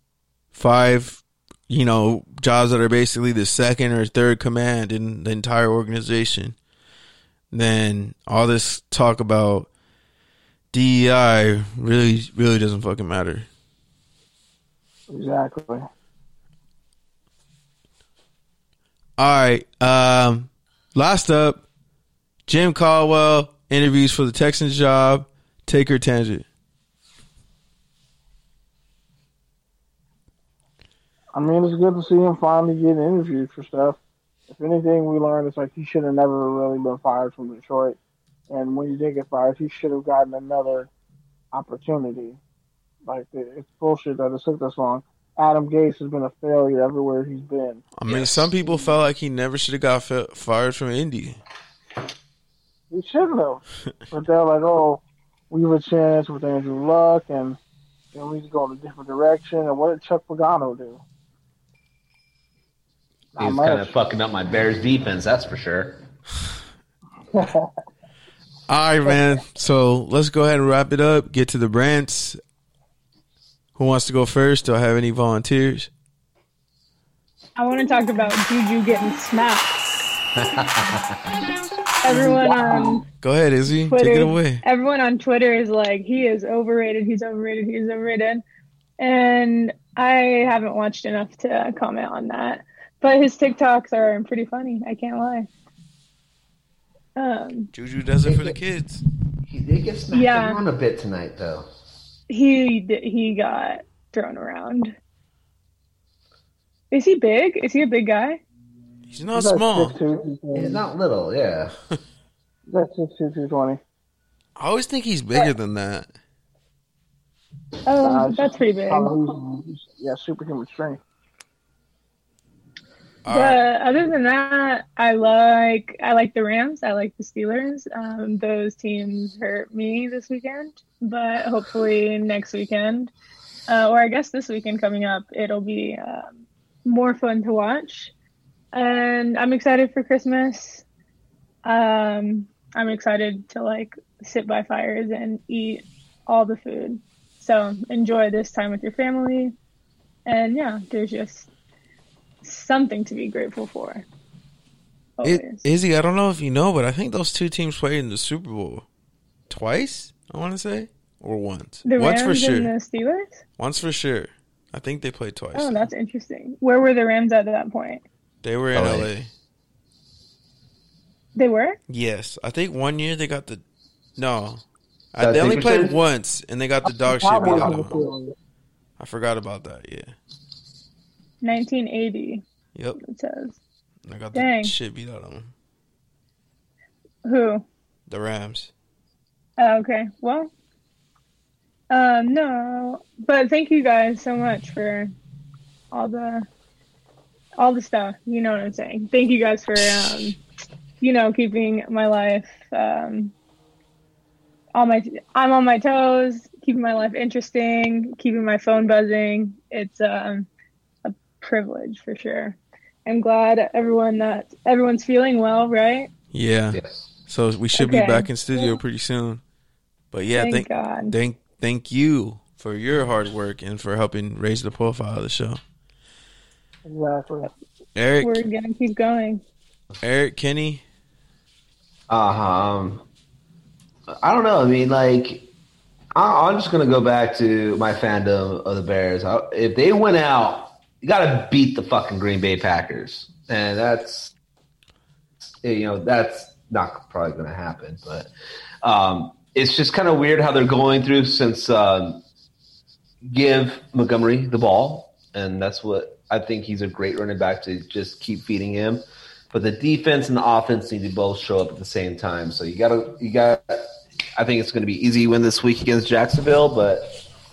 jobs that are basically the second or third command in the entire organization, then all this talk about DEI really, really doesn't fucking matter. exactly. All right. Last up, Jim Caldwell interviews for the Texans job. Take her tangent. I mean, it's good to see him finally get interviewed for stuff. If anything, we learned it's like he should have never really been fired from Detroit. And when he did get fired, he should have gotten another opportunity. Like, it's bullshit that it took this long. Adam Gase has been a failure everywhere he's been. I mean, some people felt like he never should have got fired from Indy. He shouldn't have. But they're like, oh, we have a chance with Andrew Luck, and we need to go in a different direction. And what did Chuck Pagano do? He's kind of fucking up my Bears defense, that's for sure. All right, man. So let's go ahead and wrap it up. Get to the Brants. Who wants to go first? Do I have any volunteers? I want to talk about Juju getting smacked. Everyone on Go ahead, Izzy. Twitter, Take it away. everyone on Twitter is like, he is overrated, he's overrated, he's overrated. And I haven't watched enough to comment on that. But his TikToks are pretty funny. I can't lie. Juju does it for the kids. He did get smacked around a bit tonight, though. He got thrown around. Is he big? Is he a big guy? He's not small. He's not little, yeah. That's 6'2", 220. I always think he's bigger than that. Oh, that's pretty big. Yeah, superhuman strength. But other than that, I like the Rams. I like the Steelers. Those teams hurt me this weekend, but hopefully next weekend, or I guess this weekend coming up, it'll be more fun to watch. And I'm excited for Christmas. I'm excited to sit by fires and eat all the food. So enjoy this time with your family. And yeah, there's just something to be grateful for. Izzy, I don't know if you know, but I think those two teams played in the Super Bowl twice, I want to say, or once. The Once Rams for sure. and the Steelers? Once for sure. I think they played twice. Oh, that's interesting. Where were the Rams at that point? They were in LA. LA. They were? Yes. I think one year they got the... No. I They think only we played should- once, and they got the dog shit beat out of them. I forgot about that, yeah. 1980, Yep. it says. I got Dang. the shit beat out of them. Who? The Rams. Oh, okay. Well, no. But thank you guys so much for all the stuff. You know what I'm saying. Thank you guys for, keeping my life, I'm on my toes, keeping my life interesting, keeping my phone buzzing. It's a privilege for sure. I'm glad everyone's feeling well, right? Yeah. Yes. So we should be Okay. back in studio pretty soon. But yeah, Thank God. thank you for your hard work and for helping raise the profile of the show. Exactly. Eric, We're gonna keep going. Kenny. I don't know. I mean, I'm just going to go back to my fandom of the Bears. If they went out, you got to beat the fucking Green Bay Packers. And that's not probably going to happen. But it's just kind of weird how they're going through since give Montgomery the ball. And that's what I think he's a great running back to just keep feeding him. But the defense and the offense need to both show up at the same time. So you got. I think it's going to be easy win this week against Jacksonville, but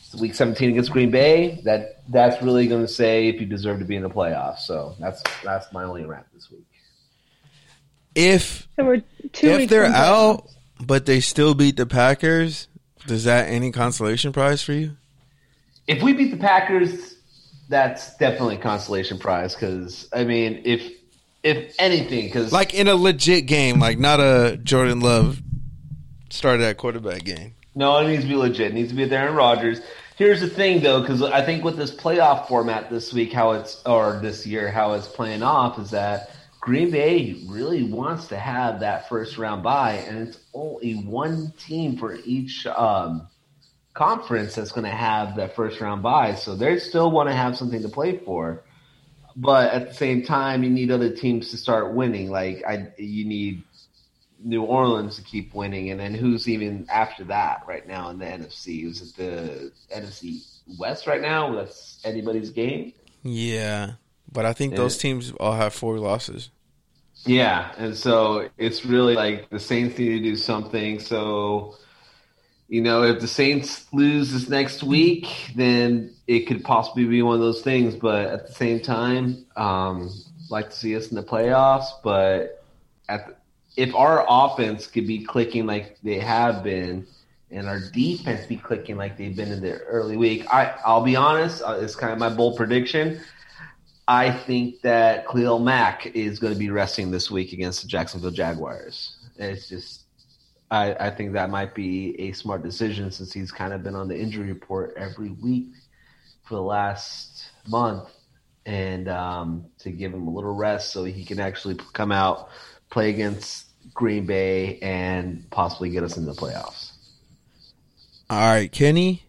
Week 17 against Green Bay, that's really going to say if you deserve to be in the playoffs. So that's my only rant this week. If we're 2 weeks they're from out, but they still beat the Packers, is that any consolation prize for you? If we beat the Packers, that's definitely a consolation prize. Because I mean, if anything, because like in a legit game, like not a Jordan Love started at quarterback game. No, it needs to be legit. It needs to be Aaron Rodgers. Here's the thing, though, because I think with this playoff format this week, this year, how it's playing off is that Green Bay really wants to have that first round bye, and it's only one team for each conference that's going to have that first round bye. So they still want to have something to play for, but at the same time, you need other teams to start winning. Like you need New Orleans to keep winning, and then who's even after that right now in the NFC? Is it the NFC West right now? That's anybody's game. Yeah, but I think those teams all have 4 losses. Yeah, and so it's really like the Saints need to do something. So, if the Saints lose this next week, then it could possibly be one of those things. But at the same time, like to see us in the playoffs. But if our offense could be clicking like they have been, and our defense be clicking like they've been in the early week, I'll be honest, it's kind of my bold prediction. I think that Khalil Mack is going to be resting this week against the Jacksonville Jaguars. It's just, I think that might be a smart decision since he's kind of been on the injury report every week for the last month, and to give him a little rest so he can actually come out, play against Green Bay, and possibly get us in the playoffs. All right, Kenny?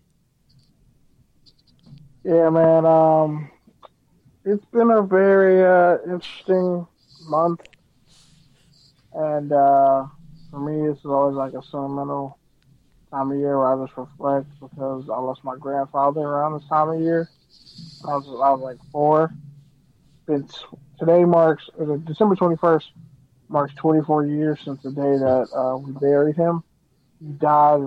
Yeah, man. It's been a very interesting month. And for me, this is always like a sentimental time of year where I just reflect because I lost my grandfather around this time of year. I was like 4. Today marks December 21st. Marks 24 years since the day that we buried him. He died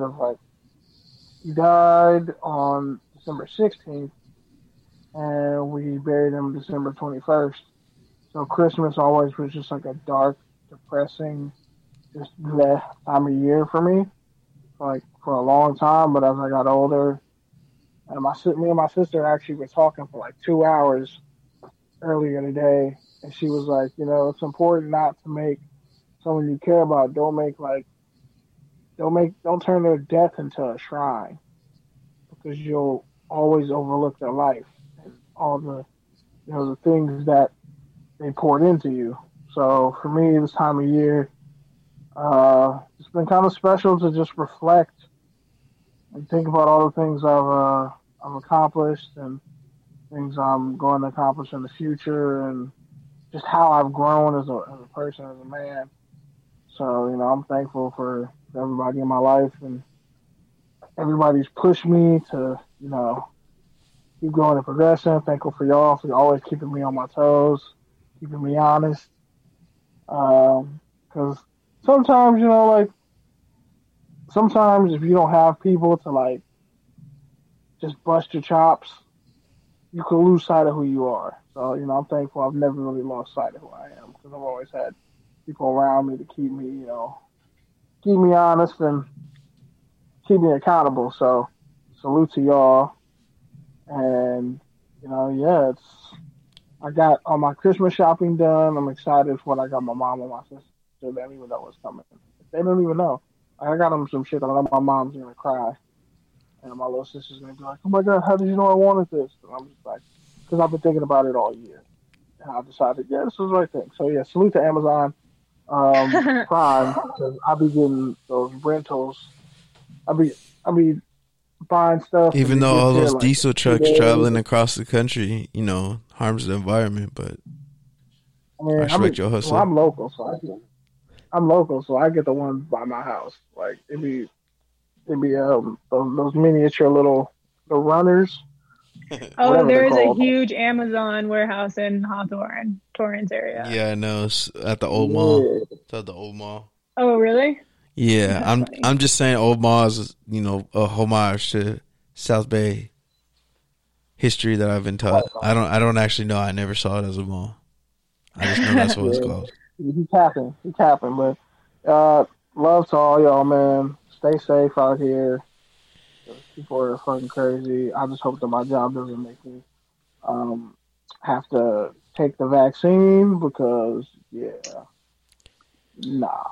on December 16th, and we buried him December 21st. So Christmas always was just like a dark, depressing, just that time of year for me, like for a long time. But as I got older, and me and my sister actually were talking for like 2 hours earlier today. And she was like, it's important not to make someone you care about, don't turn their death into a shrine, because you'll always overlook their life and all the, the things that they poured into you. So for me, this time of year, it's been kind of special to just reflect and think about all the things I've accomplished and things I'm going to accomplish in the future, and just how I've grown as a person, as a man. So, I'm thankful for everybody in my life, and everybody's pushed me to, keep going and progressing. Thankful for y'all for always keeping me on my toes, keeping me honest. Because sometimes, sometimes if you don't have people to, just bust your chops, you can lose sight of who you are. So, I'm thankful I've never really lost sight of who I am, because I've always had people around me to keep me honest and keep me accountable. So, salute to y'all. And, I got all my Christmas shopping done. I'm excited for what I got my mom and my sister. They don't even know what's coming. They don't even know. I got them some shit. I know my mom's going to cry. And my little sister's going to be like, oh my God, how did you know I wanted this? And I'm just like, because I've been thinking about it all year. And I decided, this is the right thing. So, yeah, salute to Amazon Prime, because I'll be getting those rentals. I'll be buying stuff. Even though all those diesel trucks traveling across the country, harms the environment, but I respect your hustle. Well, I'm local, so I get the ones by my house. Like, it'd be those miniature little runners. Oh, there is a huge Amazon warehouse in Hawthorne, Torrance area. Yeah, I know. It's at the old mall. It's at the old mall. Oh, really? Yeah, I'm just saying old mall is, a homage to South Bay history that I've been taught. I don't actually know. I never saw it as a mall. I just know that's what it's called. He capping, but love to all y'all, man. Stay safe out here. People are fucking crazy. I just hope that my job doesn't make me have to take the vaccine because, nah.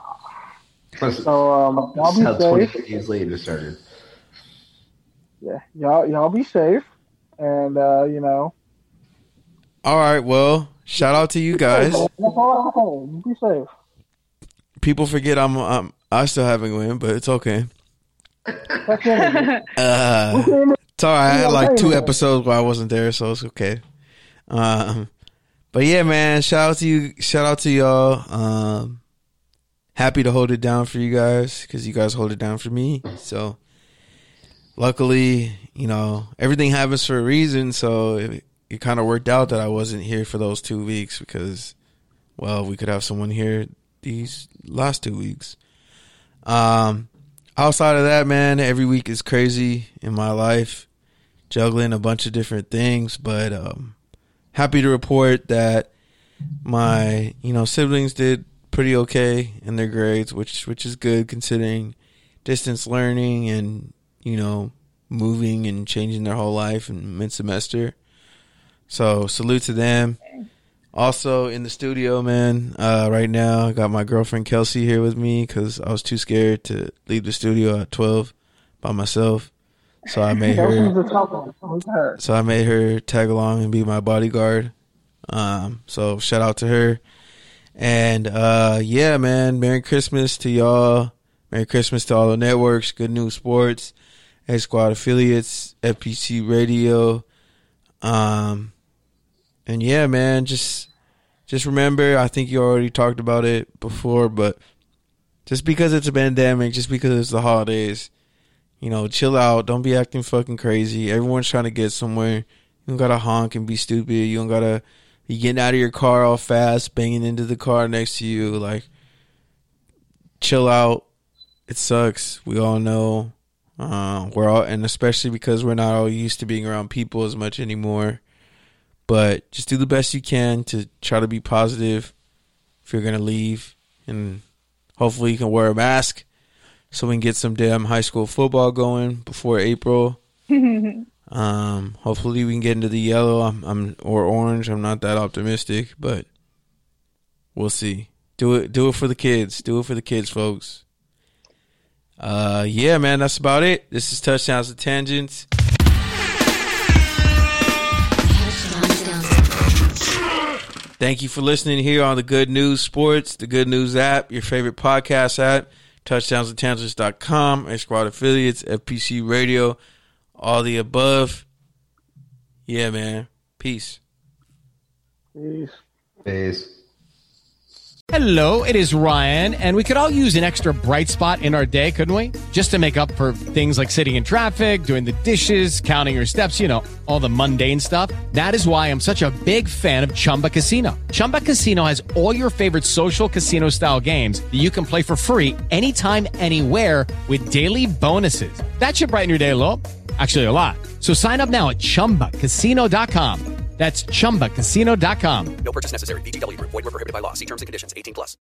So y'all be safe. 20 days later started. Yeah, y'all be safe, and All right, well, shout out to you guys. Be safe. People forget I still haven't win, but it's okay. It's all right. I had like 2 episodes where I wasn't there, so it's okay. But yeah, man, shout out to you. Shout out to y'all. Happy to hold it down for you guys because you guys hold it down for me. So luckily, everything happens for a reason. So it kind of worked out that I wasn't here for those 2 weeks because, well, we could have someone here these last 2 weeks. Outside of that, man, every week is crazy in my life, juggling a bunch of different things. But happy to report that my siblings did pretty okay in their grades, which is good considering distance learning and moving and changing their whole life in mid-semester. So salute to them. Also in the studio, man, right now I got my girlfriend Kelsey here with me because I was too scared to leave the studio at 12 by myself. So I made her tag along and be my bodyguard. So shout out to her. And yeah, man, Merry Christmas to y'all. Merry Christmas to all the networks, Good News Sports, X Squad affiliates, FPC Radio. And yeah, man, just remember, I think you already talked about it before, but just because it's a pandemic, just because it's the holidays, chill out. Don't be acting fucking crazy. Everyone's trying to get somewhere. You don't gotta honk and be stupid. You don't gotta be getting out of your car all fast, banging into the car next to you. Like, chill out. It sucks. We all know. And especially because we're not all used to being around people as much anymore. But just do the best you can to try to be positive if you're going to leave. And hopefully you can wear a mask so we can get some damn high school football going before April. Hopefully we can get into the yellow or orange. I'm not that optimistic, but we'll see. Do it for the kids. Do it for the kids, folks. Yeah, man, that's about it. This is Touchdowns and Tangents. Thank you for listening here on the Good News Sports, the Good News app, your favorite podcast app, touchdownsandtangents.com, X Squad affiliates, FPC Radio, all the above. Yeah, man. Peace. Peace. Hello, it is Ryan, and we could all use an extra bright spot in our day, couldn't we? Just to make up for things like sitting in traffic, doing the dishes, counting your steps, all the mundane stuff. That is why I'm such a big fan of Chumba Casino. Chumba Casino has all your favorite social casino-style games that you can play for free anytime, anywhere with daily bonuses. That should brighten your day a little. Actually, a lot. So sign up now at ChumbaCasino.com. That's ChumbaCasino.com. No purchase necessary. VGW Group. Void where prohibited by law. See terms and conditions. 18+.